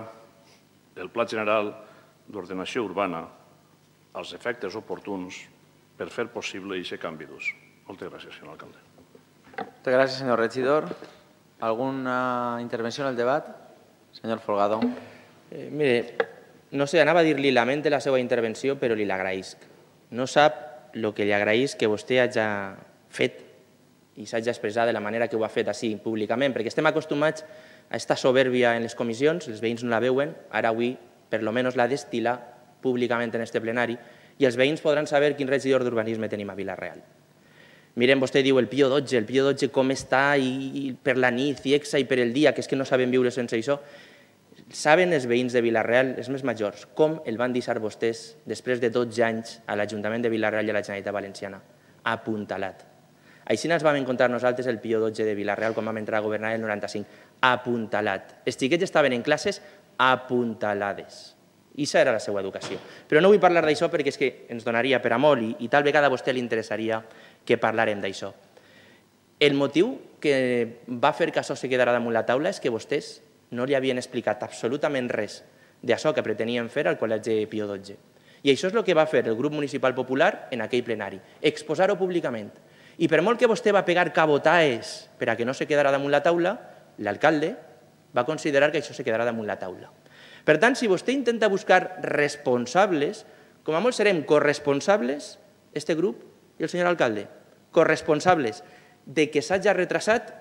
el Pla General d'Ordenació Urbana als efectes oportuns per fer possible aquest canvi d'ús. Moltes gràcies, senyor alcalde. Moltes gràcies, senyor regidor. ¿Alguna intervenció en el debat? Senyor Folgado. Eh, mire, no sé, anava a dir-li lamente la seva intervenció, però li l'agraïsc. No sap el que li agraïsc que vostè hagi fet i s'hagi expressat de la manera que ho ha fet així públicament, perquè estem acostumats a esta soberbia en les comissions, els veïns no la veuen, ara avui per lo menos la destila públicament en este plenari i els veïns podran saber quin regidor d'urbanisme tenim a Vila-real. Miren, vostè diu el Pío dotze, el Pío dotze com està i per la nit, i exa i per el dia, que és que no saben viure sense això. Saben els veïns de Vila-real, els més majors, com el van deixar vostès després de dotze anys a l'Ajuntament de Vila-real i a la Generalitat Valenciana? Apuntalat. Així ens vam encontrar nosaltres el Pío dotze de Vila-real quan vam entrar a governar el noranta-cinc. Apuntalat. Els xiquets estaven en classes apuntalades. I això era la seva educació. Però no vull parlar d'això perquè és que ens donaria per a molt i, i tal vegada a vostè li interessaria que parlarem d'això. El motiu que va fer que això se quedara damunt la taula és que vostès no li havien explicat absolutament res d'això que pretenien fer al Col·legi Pío dotze. I això és el que va fer el grup municipal popular en aquell plenari, exposar-ho públicament. I per molt que vostè va pegar cabotaes per a que no se quedara damunt la taula, l'alcalde va considerar que això se quedarà damunt la taula. Per tant, si vostè intenta buscar responsables, com a molt serem corresponsables, este grup i el senyor alcalde, corresponsables de que s'hagi retrasat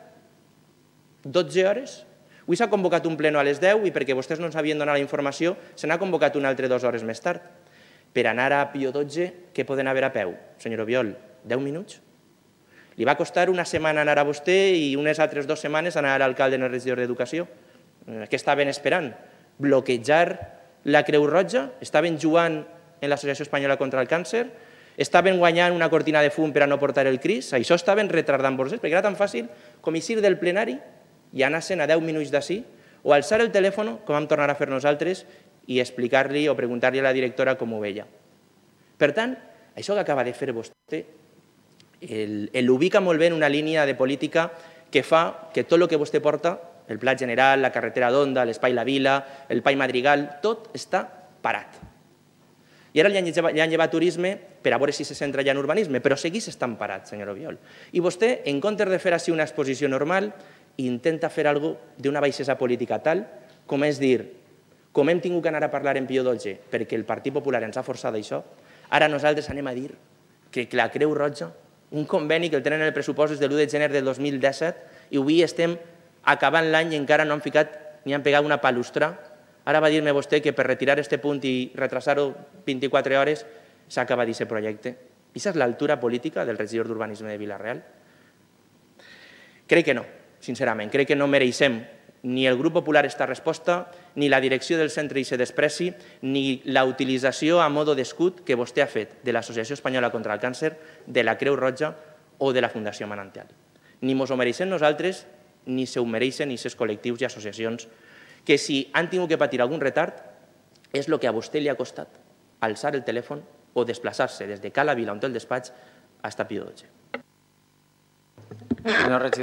dotze hores. Avui s'ha convocat un pleno a les deu i perquè vostès no ens havien donat la informació se n'ha convocat un altre dues hores més tard. Per anar a Pío dotze, què poden haver a peu? Senyor Obiol, deu minuts? Li va costar una setmana anar a vostè i unes altres dues setmanes anar a l'alcalde en el regidor d'Educació. Què estaven esperant? Bloquejar la Creu Roja? Estaven jugant en l'Associació Espanyola contra el Càncer? Estaven guanyant una cortina de fum per a no portar el cris? Això estaven retardant vostès, perquè era tan fàcil com eixir del plenari i anar-se'n a deu minuts d'ací, o alçar el telèfon, com vam tornar a fer nosaltres, i explicar-li o preguntar-li a la directora com ho veia. Per tant, això que acaba de fer vostè l'ubica molt bé en una línia de política que fa que tot el que vostè porta el Pla General, la carretera d'Onda, l'Espai La Vila, el Pai Madrigal, tot està parat. I ara li han llevat turisme per a veure si se centra ja en urbanisme, però seguís estan parats, senyor Albiol. I vostè, en comptes de fer així una exposició normal, intenta fer alguna cosa d'una baixesa política tal com és dir, com hem tingut que anar a parlar en Pío dotze perquè el Partit Popular ens ha forçat això, ara nosaltres anem a dir que la Creu Roja, un conveni que el tenen en el pressupost des de l'u de gener del dos mil disset i avui estem acabant l'any i encara no han ficat ni han pegat una palustra. Ara va dir-me vostè que per retirar aquest punt i retrasar-ho vint-i-quatre hores s'acaba d'aquest projecte. Aquesta és l'altura política del regidor d'Urbanisme de Vila-real? Crec que no, sincerament. Crec que no mereixem ni el grup popular esta resposta, ni la direcció del centre i se despreci, ni la utilització a modo d'escut que vostè ha fet de l'Associació Espanyola contra el Càncer, de la Creu Roja o de la Fundació Manantial. Ni mos ho mereixem nosaltres, ni se ho mereixen aquests col·lectius i associacions que si han tingut que patir algun retard és el que a vostè li ha costat alçar el telèfon o desplaçar-se des de Cala Vila, on té el despatx, fins a Pío dotze. Senyor regidor.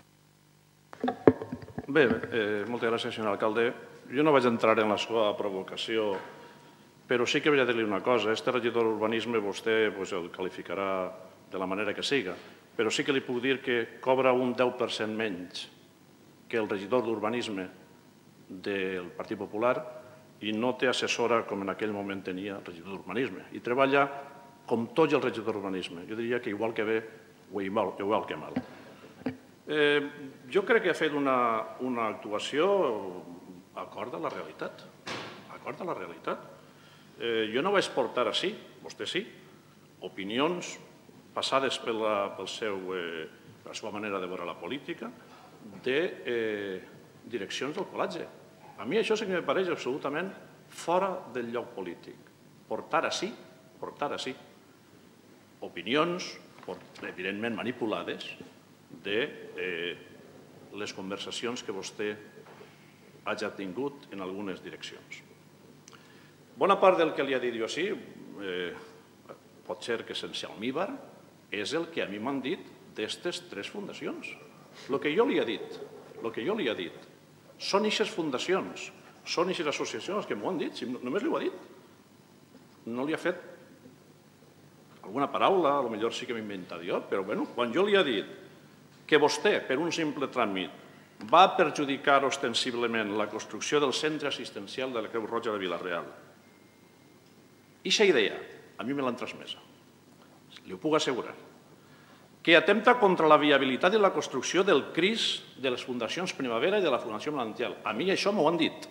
Bé, eh, moltes gràcies, senyor alcalde. Jo no vaig entrar en la seva provocació, però sí que vaig a dir-li una cosa. Este regidor d'urbanisme vostè pues, el qualificarà de la manera que siga, però sí que li puc dir que cobra un deu per cent menys que el regidor d'urbanisme del Partit Popular i no té assessora com en aquell moment tenia el regidor d'urbanisme. I treballa com tots els regidors d'urbanisme. Jo diria que igual que bé o igual que mal. Eh, jo crec que ha fet una, una actuació acord a la realitat. Acord a la realitat. Eh, jo no vaig portar així, vostè sí, opinions passades per la, pel seu, eh, per la seva manera de veure la política de eh, direccions del colatge. A mi això sí que me pareix absolutament fora del lloc polític. Portar així, portar així, opinions, evidentment manipulades, de eh, les conversacions que vostè hagi tingut en algunes direccions. Bona part del que li ha dit jo sí, eh, pot ser que sense almíbar, és el que a mi m'han dit d'aquestes tres fundacions. El que jo li he dit, el que jo li he dit, són aquestes fundacions, són aquestes associacions que m'ho han dit, si només li ho ha dit. No li ha fet alguna paraula, potser sí que m'he inventat jo, però bueno, quan jo li he dit que vostè, per un simple tràmit, va perjudicar ostensiblement la construcció del centre assistencial de la Creu Roja de Vila-real. Eixa idea, a mi me l'han transmesa. Li ho puc assegurar. Que atempta contra la viabilitat i la construcció del C R I S de les Fundacions Primavera i de la Fundació Manantial. A mi això m'ho han dit.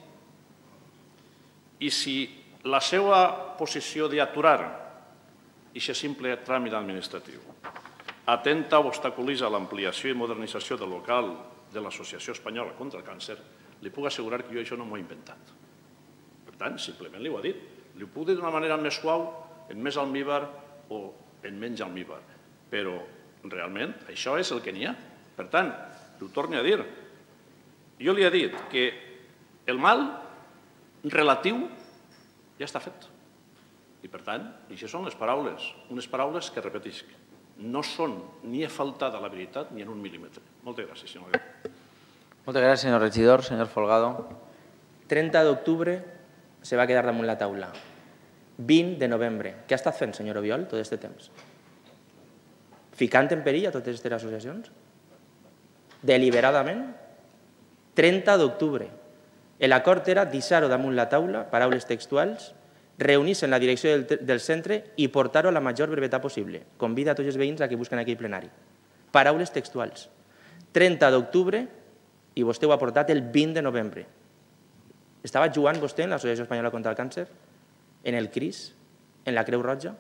I si la seva posició d'aturar aquest simple tràmit administratiu atenta o obstaculitza l'ampliació i modernització del local de l'Associació Espanyola contra el Càncer, li puc assegurar que jo això no m'ho he inventat. Per tant, simplement li ho ha dit. Li ho puc dir d'una manera més suau, en més almíbar o en menys almíbar. Però realment això és el que n'hi ha. Per tant, ho torno a dir. Jo li he dit que el mal relatiu ja està fet. I per tant, això són les paraules, unes paraules que repetisc. No són ni he faltat a la veritat ni en un mil·límetre. Moltes gràcies, senyor Albiol. Moltes gràcies, senyor regidor. Senyor Folgado. trenta d'octubre se va quedar damunt la taula. vint de novembre. Què ha estat fent, senyor Albiol, tot aquest temps? Ficant en perill a totes aquestes associacions? Deliberadament? trenta d'octubre. L'acord era deixar-ho damunt la taula, paraules textuals, reunir-se en la direcció del, del centre i portar-ho a la major brevetat possible. Convida a tots els veïns a que busquen aquell plenari. Paraules textuals. trenta d'octubre i vostè ho ha portat el vint de novembre. Estava jugant vostè en l'Associació Espanyola contra el Càncer? En el C R I S? En la Creu Roja?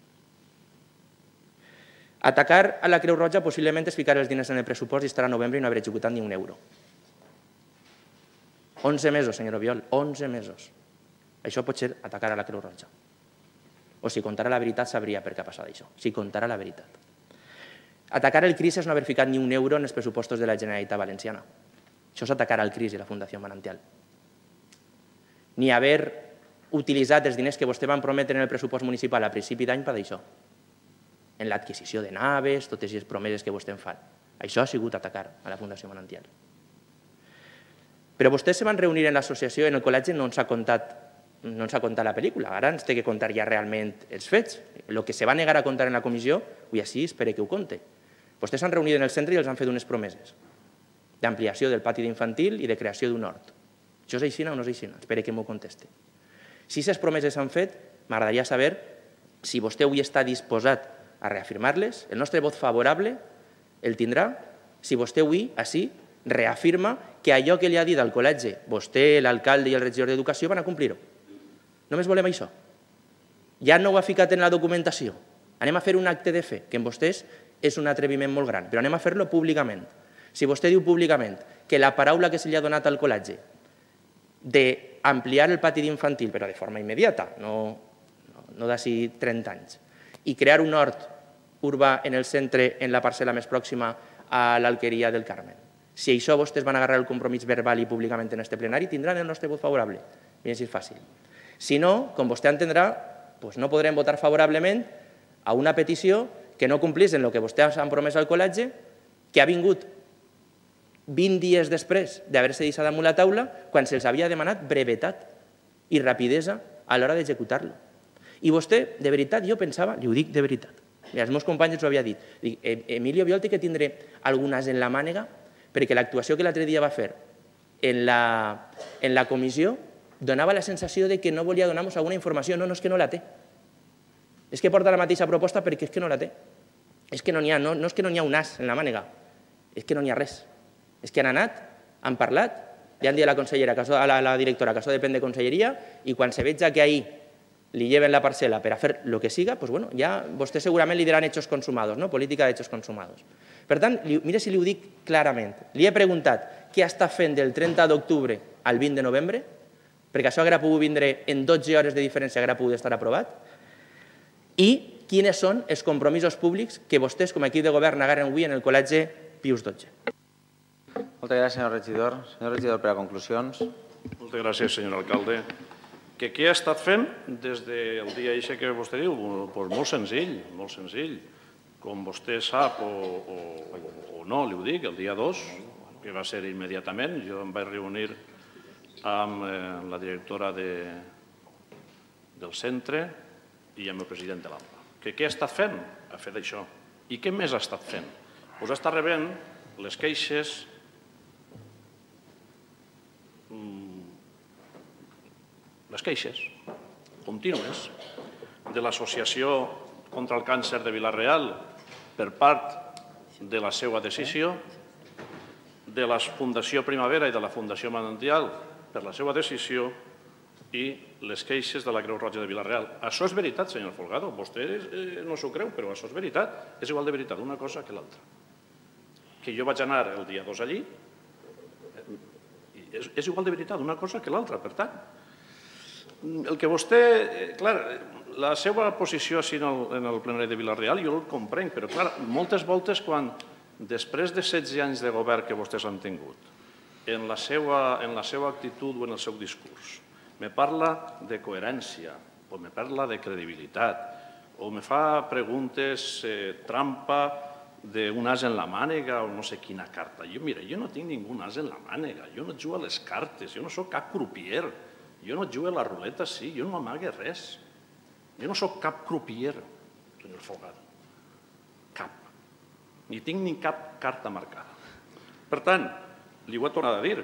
Atacar a la Creu Roja possiblement és ficar els diners en el pressupost i estar a novembre i no haver executat ni un euro. onze mesos, senyor Albiol, onze mesos. Això pot ser atacar a la Creu Roja. O si contara la veritat sabria per què ha passat això. Si contara la veritat. Atacar el C R I S és no haver ficat ni un euro en els pressupostos de la Generalitat Valenciana. Això és atacar al C R I S i la Fundació Manantial. Ni haver utilitzat els diners que vostè van prometre en el pressupost municipal a principi d'any per això. En l'adquisició de naves, totes les promeses que vostè en fa. Això ha sigut atacar a la Fundació Manantial. Però vostès se van reunir en l'associació, en el col·legi no ens ha contat no ens ha contat la pel·lícula, ara ens té que contar ja realment els fets. El que se va negar a contar en la comissió, avui així espero que ho conte. Vostès s'han reunit en el centre i els han fet unes promeses d'ampliació del pati d'infantil i de creació d'un hort. Això és així o no és així? Espero que m'ho contesti. Si aquestes promeses s'han fet, m'agradaria saber si vostè avui està disposat a reafirmar-les. El nostre vot favorable el tindrà si vostè avui, així, reafirma que allò que li ha dit al col·legi, vostè, l'alcalde i el regidor d'Educació van a complir-ho. Només volem això. Ja no ho ha ficat en la documentació. Anem a fer un acte de fe, que en vostès és un atreviment molt gran, però anem a fer-lo públicament. Si vostè diu públicament que la paraula que se li ha donat al col·legi d'ampliar el pati d'infantil, però de forma immediata, no, no d'ací trenta anys, i crear un hort urbà en el centre, en la parcel·la més pròxima a l'Alqueria del Carmen. Si això vostès van agarrar el compromís verbal i públicament en este plenari, tindran el nostre vot favorable. I així és fàcil. Si no, com vostè entendrà, no podrem votar favorablement a una petició que no complís en el que vostès han promès al col·legi, que ha vingut vint dies després d'haver-se deixat damunt la taula, quan se'ls havia demanat brevetat i rapidesa a l'hora d'executar-lo. I vostè, de veritat, jo pensava, li ho dic de veritat, els meus companys ho havia dit, Emilio Biol té que tindre algunes en la mànega, perquè l'actuació que l'altre dia va fer en la comissió donava la sensació que no volia donar-nos alguna informació. No, no és que no la té. És que porta la mateixa proposta perquè és que no la té. És que no n'hi ha, no és que no n'hi ha un as en la mànega, és que no n'hi ha res. És que han anat, han parlat, li han dit a la consellera, a la directora, que això depèn de conselleria, i quan se veig que ahir li lleven la parcel·la per a fer el que siga, doncs bueno, ja vostè segurament li diran hechos consumados, no? Política de hechos consumados. Per tant, mira si li ho dic clarament. Li he preguntat què està fent del trenta d'octubre al vint de novembre, perquè això hauria pogut vindre en dotze hores de diferència, hauria pogut estar aprovat, i quins són els compromisos públics que vostès, com a equip de govern, agarren avui en el col·legi Pius dotze. Moltes gràcies, senyor regidor. Senyor regidor, per a conclusions. Moltes gràcies, senyor alcalde. Que què ha estat fent des del dia que vostè diu? Doncs molt senzill, molt senzill. Com vostè sap o no, li ho dic, el dia dos, que va ser immediatament, jo em vaig reunir amb la directora del centre i amb el president de l'AMPA. Què ha estat fent? Ha fet això. I què més ha estat fent? Doncs ha estat rebent les queixes les queixes contínues de l'Associació contra el Càncer de Vila-real per part de la seva decisió, de la Fundació Primavera i de la Fundació Manantial per la seva decisió i les queixes de la Creu Roja de Vila-real. Això és veritat, senyor Folgado. Vostè no s'ho creu, però això és veritat. És igual de veritat una cosa que l'altra. Que jo vaig anar el dia dos allí, és igual de veritat una cosa que l'altra, per tant. El que vostè... Clar, la seva posició així en el plenari de Vila-real jo el comprenc, però clar, moltes voltes quan, després de setze anys de govern que vostès han tingut, en la seva actitud o en el seu discurs, me parla de coherència, o me parla de credibilitat, o me fa preguntes trampa d'un as en la mànega o no sé quina carta. Jo, mira, jo no tinc ningú as en la mànega, jo no jugo a les cartes, jo no soc cap crupier, jo no jugo a la ruleta, sí, jo no m'amague res. Jo no soc cap crupier, senyor Folgado. Cap. Ni tinc ni cap carta marcada. Per tant, li ho he tornat a dir,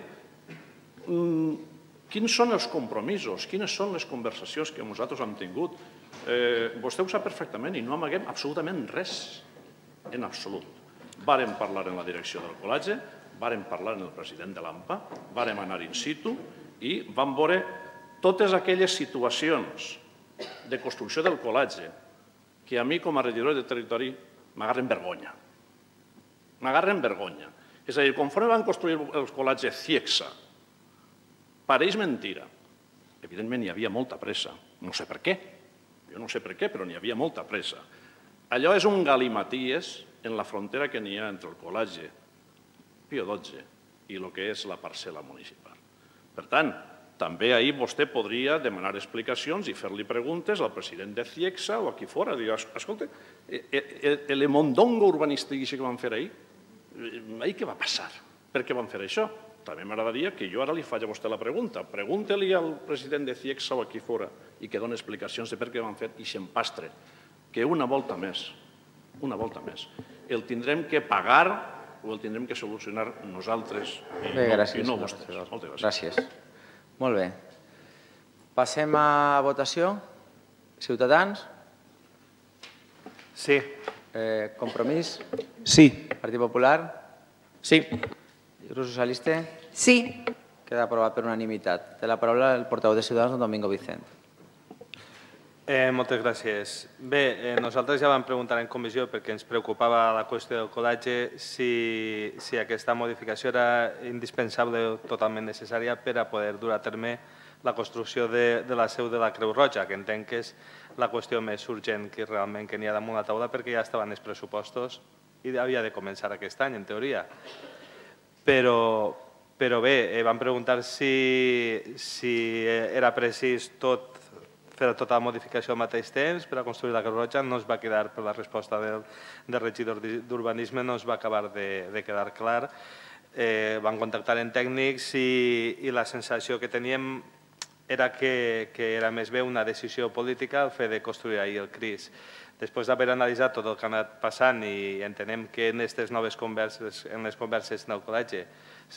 quins són els compromisos, quines són les conversacions que nosaltres hem tingut? Vostè ho sap perfectament i no amaguem absolutament res, en absolut. Vàrem parlar en la direcció del col·legi, vàrem parlar amb el president de l'AMPA, vàrem anar in situ i vam veure totes aquelles situacions de construcció del col·legi que a mi com a regidor de territori m'agarren vergonya. M'agarren vergonya. És a dir, conforme van construir el col·legi Ciecsa, pareix mentira. Evidentment hi havia molta pressa. No sé per què. Jo no sé per què, però n'hi havia molta pressa. Allò és un galimaties en la frontera que n'hi ha entre el col·legi Pío dotze i el que és la parcel·la municipal. Per tant, també ahir vostè podria demanar explicacions i fer-li preguntes al president de Ciecsa o a qui fora. Escolta, el mondongo urbanístic que van fer ahir, ahir què va passar? Per què van fer això? també m'agradaria que jo ara li faig a vostè la pregunta. Pregunta-li al president de CIEXA o aquí fora i que doni explicacions de per què ho han fet i s'empastre, que una volta més, una volta més, el tindrem que pagar o el tindrem que solucionar nosaltres i no vostès. Moltes gràcies. Gràcies. Molt bé. Passem a votació. Ciutadans? Sí. Compromís? Sí. Partit Popular? Sí. Grup Socialista? Sí. Queda aprovat per unanimitat. Té la paraula el portaveu de Ciutadans, don Domingo Vicent. Eh, moltes gràcies. Bé, eh, nosaltres ja vam preguntar en comissió perquè ens preocupava la qüestió del colatge si, si aquesta modificació era indispensable o totalment necessària per a poder dur a terme la construcció de, de la seu de la Creu Roja, que entenc que és la qüestió més urgent que realment que n'hi ha damunt la taula perquè ja estaven els pressupostos i havia de començar aquest any, en teoria. Però, però bé, eh, vam preguntar si, si era precís tot fer tota la modificació al mateix temps per a construir la Creu Roja. No es va quedar, per la resposta del, del regidor d'Urbanisme, no es va acabar de, de quedar clar. Eh, van contactar en tècnics i, i la sensació que teníem era que, que era més bé una decisió política el fet de construir ahir el CRIS. Després d'haver analitzat tot el que ha anat passant i entenem que en aquestes noves converses, en les converses en el col·legi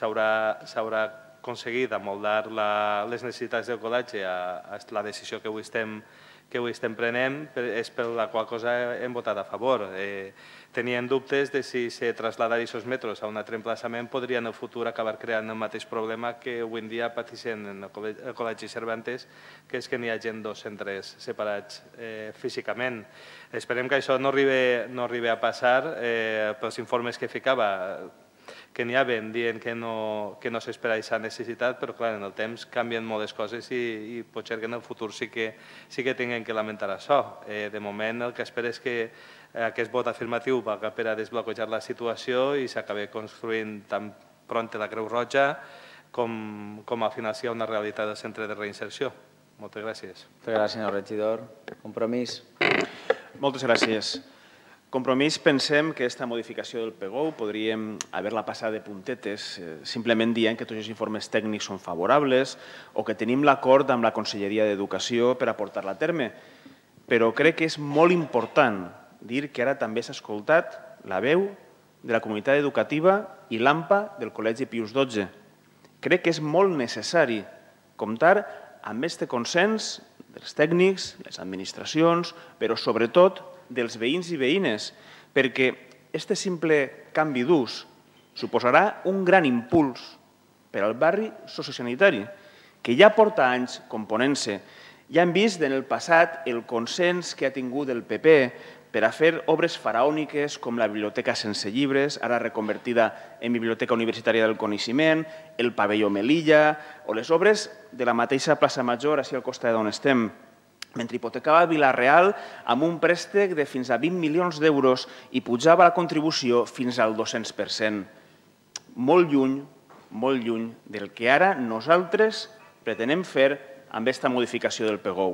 s'haurà aconseguit amoldar la, les necessitats del col·legi a, a la decisió que avui estem, que avui estem prenent, és per la qual cosa hem votat a favor. Eh, tenien dubtes de si se traslladar aquests metros a un altre emplaçament podria en el futur acabar creant el mateix problema que avui en dia pateixen en el col·legi, el col·legi Cervantes, que és que n'hi hagi dos centres separats eh, físicament. Esperem que això no arribi, no arribi a passar eh, pels informes que ficava, que n'hi ha ben dient que no, que no s'espera aquesta necessitat, però clar, en el temps canvien moltes coses i, i potser que en el futur sí que, sí que tinguem que lamentar això. Eh, de moment el que espero és que aquest vot afirmatiu va per a desbloquejar la situació i s'acabi construint tan pront la Creu Roja com, com al final sigui una realitat del centre de reinserció. Moltes gràcies. Moltes gràcies, senyor regidor. Compromís. Moltes gràcies. Compromís, pensem que aquesta modificació del P G O podríem haver-la passat de puntetes, eh, simplement dient que tots els informes tècnics són favorables o que tenim l'acord amb la Conselleria d'Educació per a portar-la a terme. Però crec que és molt important dir que ara també s'ha escoltat la veu de la comunitat educativa i l'A M P A del Col·legi Pius dotze. Crec que és molt necessari comptar amb aquest consens dels tècnics, les administracions, però sobretot dels veïns i veïnes, perquè aquest simple canvi d'ús suposarà un gran impuls per al barri sociosanitari, que ja porta anys component-se. Ja hem vist en el passat el consens que ha tingut el P P per a fer obres faraòniques com la Biblioteca sense llibres, ara reconvertida en Biblioteca Universitària del Coneixement, el pavelló Melilla o les obres de la mateixa plaça Major, així al costat d'on estem, mentre hipotecava Vila-real amb un préstec de fins a vint milions d'euros i pujava la contribució fins al dos-cents per cent. Molt lluny, molt lluny del que ara nosaltres pretenem fer amb aquesta modificació del P G O.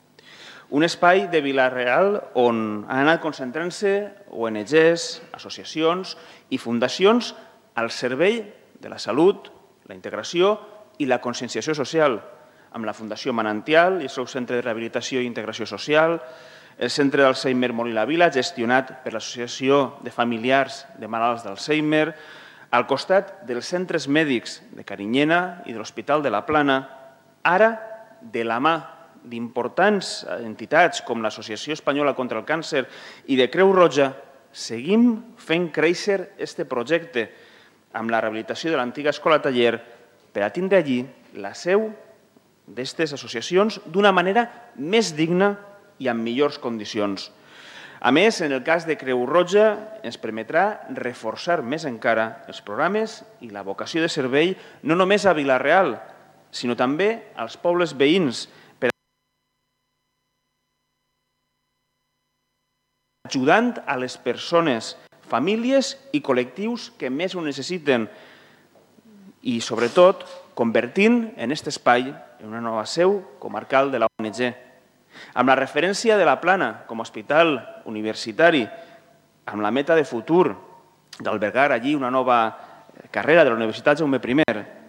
Un espai de Vila-real on han anat concentrant-se O N Ges, associacions i fundacions al servei de la salut, la integració i la conscienciació social, amb la Fundació Manantial i el seu centre de rehabilitació i integració social, el centre d'Alzheimer Molí la Vila, gestionat per l'Associació de Familiars de Malalts d'Alzheimer, al costat dels centres mèdics de Carinyena i de l'Hospital de la Plana, ara de la mà d'importants entitats com l'Associació Espanyola contra el Càncer i de Creu Roja, seguim fent créixer aquest projecte amb la rehabilitació de l'antiga escola taller per a tindre allí la seu d'aquestes associacions d'una manera més digna i amb millors condicions. A més, en el cas de Creu Roja, ens permetrà reforçar més encara els programes i la vocació de servei no només a Vila-real, sinó també als pobles veïns, per ajudant a les persones, famílies i col·lectius que més ho necessiten i, sobretot, convertint en aquest espai en una nova seu comarcal de la O N G. Amb la referència de la Plana com a hospital universitari, amb la meta de futur d'albergar allí una nova carrera de la Universitat Jaume primer,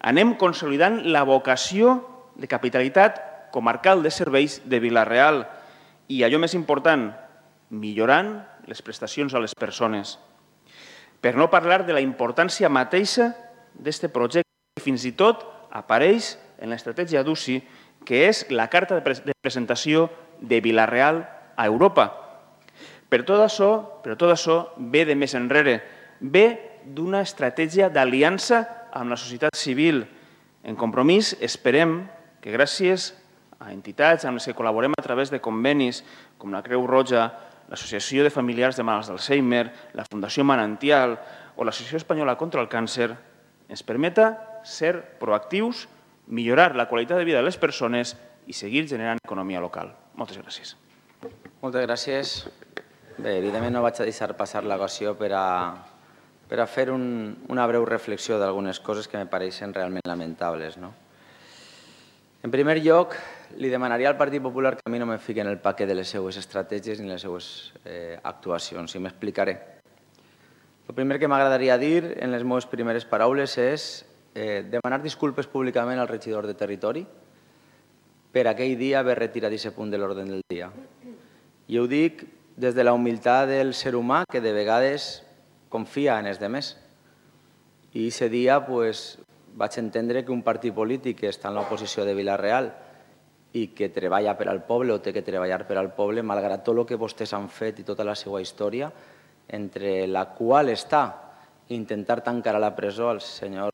Anem consolidant la vocació de capitalitat comarcal de serveis de Vila-real i, allò més important, millorant les prestacions a les persones. Per no parlar de la importància mateixa d'aquest projecte que fins i tot apareix en l'estratègia d'U C I, que és la carta de presentació de Vila-real a Europa. Per tot això, per tot això ve de més enrere, ve d'una estratègia d'aliança amb la societat civil. En Compromís esperem que gràcies a entitats amb les que col·laborem a través de convenis com la Creu Roja, l'Associació de Familiars de Malalts d'Alzheimer, la Fundació Manantial o l'Associació Espanyola contra el Càncer, ens permeta ser proactius, millorar la qualitat de vida de les persones i seguir generant economia local. Moltes gràcies. Moltes gràcies. Bé, evidentment no vaig a deixar passar l'ocasió per a, per a fer un, una breu reflexió d'algunes coses que me pareixen realment lamentables. No? En primer lloc, li demanaria al Partit Popular que a mi no me fiqui en el paquet de les seues estratègies ni les seues eh, actuacions, i m'explicaré. El primer que m'agradaria dir en les meves primeres paraules és eh, demanar disculpes públicament al regidor de Territori per aquell dia haver retirat aquest punt de l'ordre del dia. I ho dic des de la humilitat del ser humà que de vegades confia en els demés. I aquest dia pues, vaig entendre que un partit polític que està en l'oposició de Vila-real i que treballa per al poble o té que treballar per al poble, malgrat tot el que vostès han fet i tota la seva història, entre la qual està intentar tancar a la presó al senyor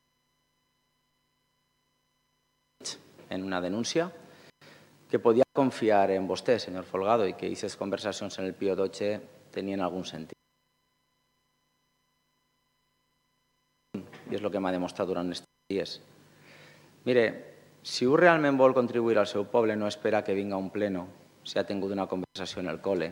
en una denúncia, que podia confiar en vostè, senyor Folgado, i que aquestes conversacions en el Pío dotze tenien algun sentit. I és el que m'ha demostrat durant aquests dies. Mire, si un realment vol contribuir al seu poble, no espera que vinga a un pleno, si ha tingut una conversació en el col·le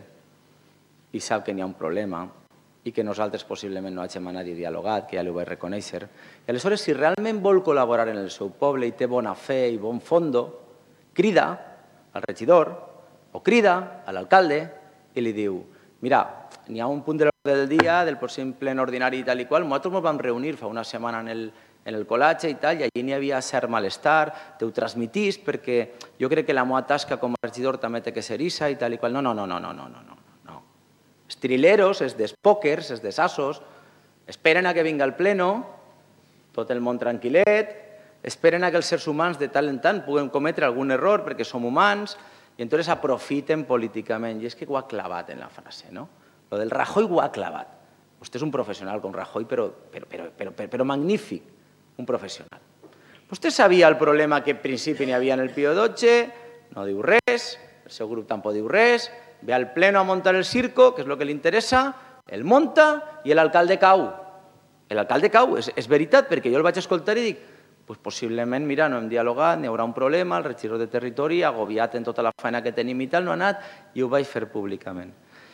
i sap que n'hi ha un problema i que nosaltres possiblement no hagin anat i dialogat, que ja l'ho vaig reconèixer. I aleshores, si realment vol col·laborar en el seu poble i té bona fe i bon fondo, crida al regidor o crida a l'alcalde i li diu mira, n'hi ha un punt de l'ordre del dia, del pròxim ple ordinari i tal i qual, nosaltres ens vam reunir fa una setmana en el, en el col·latge i tal, i allí n'hi havia cert malestar, t'ho transmitís perquè jo crec que la meva tasca com a regidor també té que ser isa i tal i qual. No, no, no, no, no, no, no. no. Els trileros, els despòquers, els desassos, esperen a que vinga el pleno, tot el món tranquil·let, esperen a que els éssers humans de tant en tant puguen cometre algun error perquè som humans i entonces aprofiten políticament. I és que ho ha clavat en la frase, no? Lo del Rajoy ho ha clavat. Vostè és un professional com Rajoy, però, però, però, però, però, però magnífic, un professional. Vostè sabia el problema que en principi n'hi havia en el Pío dotze, no diu res, el seu grup tampoc diu res, ve al pleno a muntar el circo, que és el que li interessa, el munta i l'alcalde cau. L'alcalde cau, és, és veritat, perquè jo el vaig escoltar i dic pues possiblement, mira, no hem dialogat, n'hi haurà un problema, el regidor de Territori, agobiat en tota la feina que tenim i tal, no ha anat, i ho vaig fer públicament.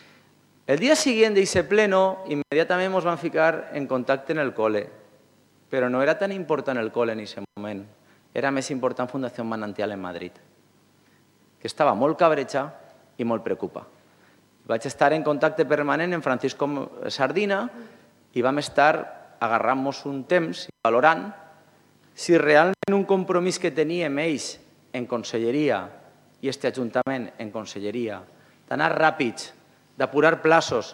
El dia següent d'aquest pleno, immediatament ens vam ficar en contacte en el col·le, però no era tan important el col·le en aquest moment, era més important Fundació Manantial en Madrid, que estava molt cabreja i molt preocupa. Vaig estar en contacte permanent amb Francisco Sardina i vam estar agarrant-nos un temps i valorant si realment un compromís que teníem ells en conselleria i aquest ajuntament en conselleria, d'anar ràpids, d'apurar plaços,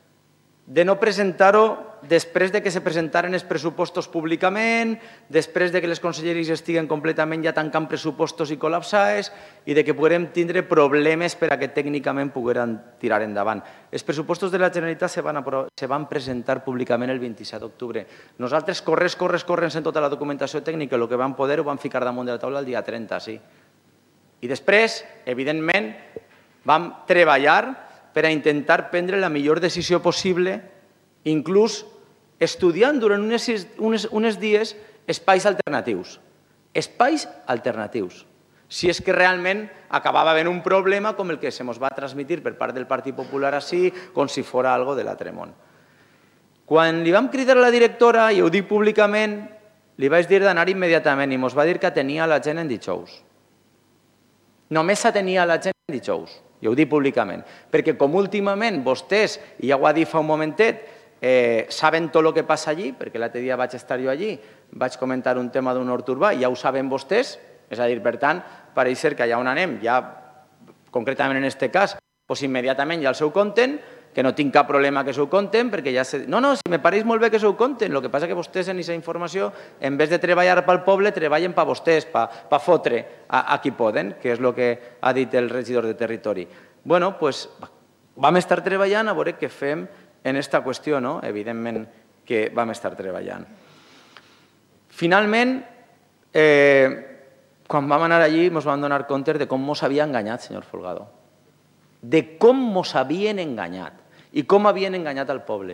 de no presentar-ho després de que se presentaren els pressupostos públicament, després de que les conselleries estiguen completament ja tancant pressupostos i col·lapsades i de que puguem tindre problemes per a que tècnicament pogueren tirar endavant. Els pressupostos de la Generalitat se van, se van presentar públicament el vint-i-set d'octubre. Nosaltres, corres, corres, corres en tota la documentació tècnica, el que vam poder ho vam ficar damunt de la taula el dia trenta, sí. I després, evidentment, vam treballar per a intentar prendre la millor decisió possible, inclús estudiant durant unes, unes, unes dies espais alternatius. Espais alternatius. Si és que realment acabava havent un problema com el que se ens va transmitir per part del Partit Popular així, com si fos algo de l'altre món. Quan li vam cridar a la directora, i ho dic públicament, li vaig dir d'anar immediatament i ens va dir que atenia la gent en dijous. Només atenia la gent en dijous. I ho dic públicament, perquè com últimament vostès, i ja ho ha dit fa un momentet, eh, saben tot el que passa allí, perquè l'altre dia vaig estar jo allí, vaig comentar un tema d'un hort urbà, ja ho saben vostès, és a dir, per tant, pareix ser que allà on anem, ja concretament en aquest cas, doncs immediatament ja el seu compten, que no tinc cap problema que s'ho compten, perquè ja sé... No, no, si me pareix molt bé que s'ho compten, el que passa que vostès en aquesta informació, en vez de treballar pel poble, treballen per vostès, per fotre a qui poden, que és el que ha dit el regidor de territori. Bueno, doncs vam estar treballant a veure què fem en aquesta qüestió, no? Evidentment que vam estar treballant. Finalment, quan vam anar allí, ens vam donar compte de com ens havia enganyat, senyor Folgado. De com ens havien enganyat i com havien enganyat al poble.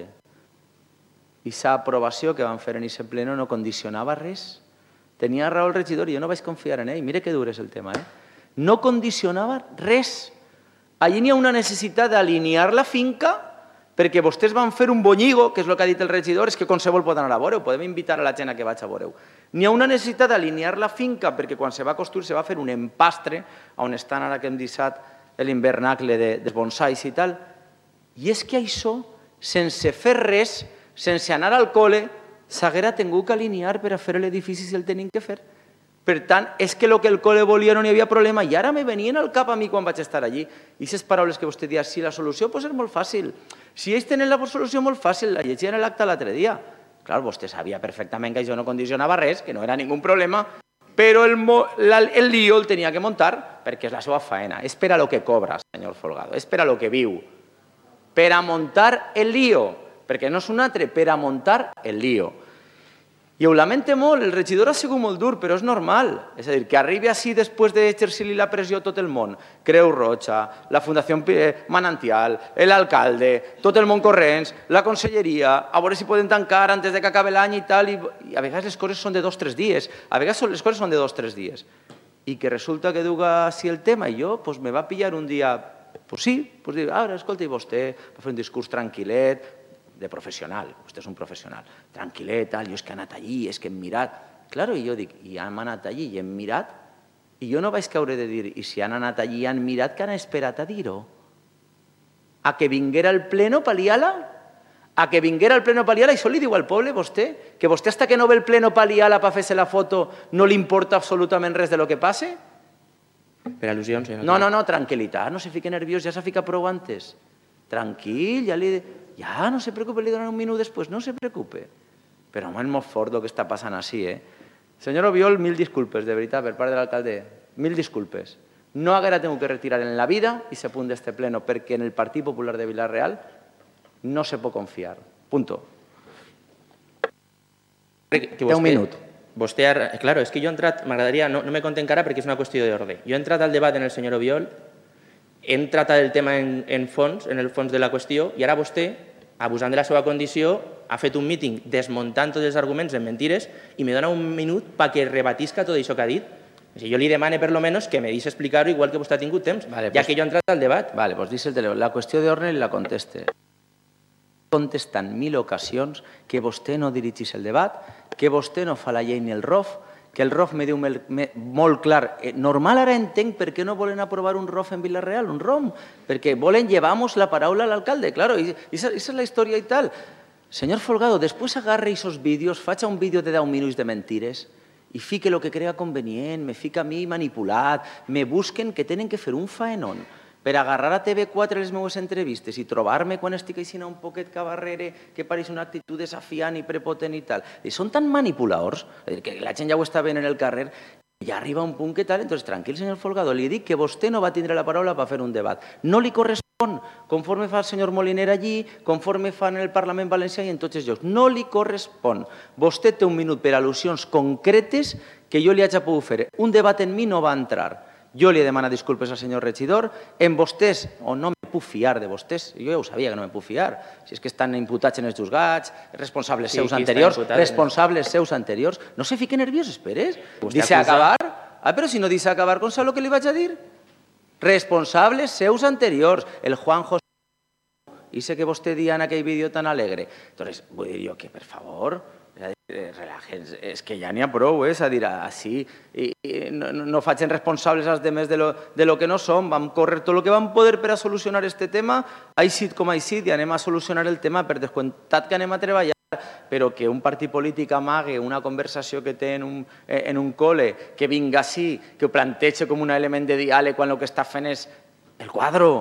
I aquesta aprovació que van fer en aquest ple no condicionava res. Tenia raó el regidor i jo no vaig confiar en ell. Mira que dur és el tema, eh? No condicionava res. Allí n'hi ha una necessitat d'alinear la finca perquè vostès van fer un bonyigo, que és el que ha dit el regidor, és que qualsevol pot anar a veure-ho, podem invitar a la gent a que vaig a veure-ho. N'hi ha una necessitat d'alinear la finca perquè quan se va construir se va fer un empastre on estan ara que hem deixat l'invernacle dels bonsais i tal. I és que això, sense fer res, sense anar al col·le, s'haguera tingut que alinear per a fer l'edifici si el tenim que fer. Per tant, és que el que el col·le volia no hi havia problema i ara me venien al cap a mi quan vaig estar allí. I aquestes paraules que vostè dia, si la solució pot ser molt fàcil, si ells tenen la solució molt fàcil, la llegien l'acte l'altre dia. Clar, vostè sabia perfectament que això no condicionava res, que no era ningú problema, però el lío el tenia que muntar perquè és la seva faena. És per a lo que cobra, senyor Folgado, és per a lo que viu. Per a muntar el lío, perquè no és un altre, per a muntar el lío. I ho lamento molt, el regidor ha sigut molt dur, però és normal. És a dir, que arribi així després d'exercir-li la pressió a tot el món, Creu Roja, la Fundació Manantial, l'alcalde, tot el món corrents, la conselleria, a veure si poden tancar antes de que acabi l'any i tal, i a vegades les coses són de dos o tres dies, a vegades les coses són de dos o tres dies. I que resulta que duga així el tema, i jo me va pillar un dia, doncs sí, doncs dir, ara, escolta, i vostè va fer un discurs tranquil·let, de professional, vostè és un professional, tranquil·let, tal, jo és que he anat allí, és que hem mirat. Clar, i jo dic, i hem anat allí i hem mirat, i jo no vaig caure de dir, i si han anat allí i han mirat, que han esperat a dir-ho? A que vinguera el pleno paliala? A que vinguera el pleno paliala? Això li diu al poble, vostè? Que vostè, hasta que no ve el pleno paliala per fer-se la foto, no li importa absolutament res de lo que passe? Per al·lusions, senyor. No, no, no, tranquil·litat, no se fique nerviós, ja s'ha ficat prou antes. Tranquil, ja li... Ja, no se preocupe, li donen un minut després, no se preocupe. Però home, és molt fort el que està passant així, eh? Senyor Obiol, mil disculpes, de veritat, per part de l'alcalde. Mil disculpes. No haguera tingut que retirar en la vida i se punt d'este pleno, perquè en el Partit Popular de Vila-real no se pot confiar. Punto. Té un minut. Vostè, claro, és que jo he entrat, m'agradaria, no me conté encara perquè és una qüestió d'ordre. Jo he entrat al debat en el senyor Obiol, hem tratat el tema en fons, en el fons de la qüestió, i ara vostè, abusant de la seva condició, ha fet un míting desmuntant tots els arguments en mentires i me dona un minut perquè rebatisca tot això que ha dit. Jo li demane, per lo menos, que me deixi explicar-ho igual que vostè ha tingut temps, ja que jo he entrat al debat. Vale, doncs dice el teléfono. La qüestió d'ordre li la conteste. Contesta en mil ocasions que vostè no dirigís el debat, que vostè no fa la llei ni el R O F, que el R O F me diu molt clar, normal ara entenc per què no volen aprovar un R O F en Vila-real, un R O M, perquè volen llevamos la paraula a l'alcalde, claro, i esa és la història i tal. Senyor Folgado, després agarre aquests vídeos, faig un vídeo de deu minuts de mentires i fique el que crea convenient, me fica a mi manipulat, me busquen que tenen que fer un faenón per agarrar a T V quatre les meves entrevistes i trobar-me quan estic així un poquet cabarrere que pareix una actitud desafiant i prepotent i tal. I són tan manipuladors, que la gent ja ho està veient en el carrer, que ja arriba un punt que tal, doncs tranquil, senyor Folgado, li dic que vostè no va tindre la paraula per fer un debat. No li correspon, conforme fa el senyor Moliner allí, conforme fa en el Parlament Valencià i en tots els llocs. No li correspon. Vostè té un minut per al·lusions concretes que jo li haig pogut fer. Un debat en mi no va entrar. Jo li he demanat disculpes al senyor regidor, en vostès, o no me puc fiar de vostès, jo ja ho sabia que no me puc fiar, si és que estan imputats en els juzgats, responsables seus anteriors, responsables seus anteriors, no se fique nerviós, esperes, dice acabar, ah, però si no dice acabar, com sap el que li vaig a dir? Responsables seus anteriors, el Juan José, i sé que vostè dia en aquell vídeo tan alegre, entonces, vull dir jo que, per favor, Relaxen, és que ja n'hi ha prou, és a dir, així no facin responsables els demés de lo que no som, vam córrer tot el que vam poder per a solucionar aquest tema, ha eixit com ha eixit i anem a solucionar el tema per descomptat que anem a treballar, però que un partit polític amague una conversació que té en un col·le, que vinga així, que ho planteja com un element de diàleg quan el que està fent és el quadro,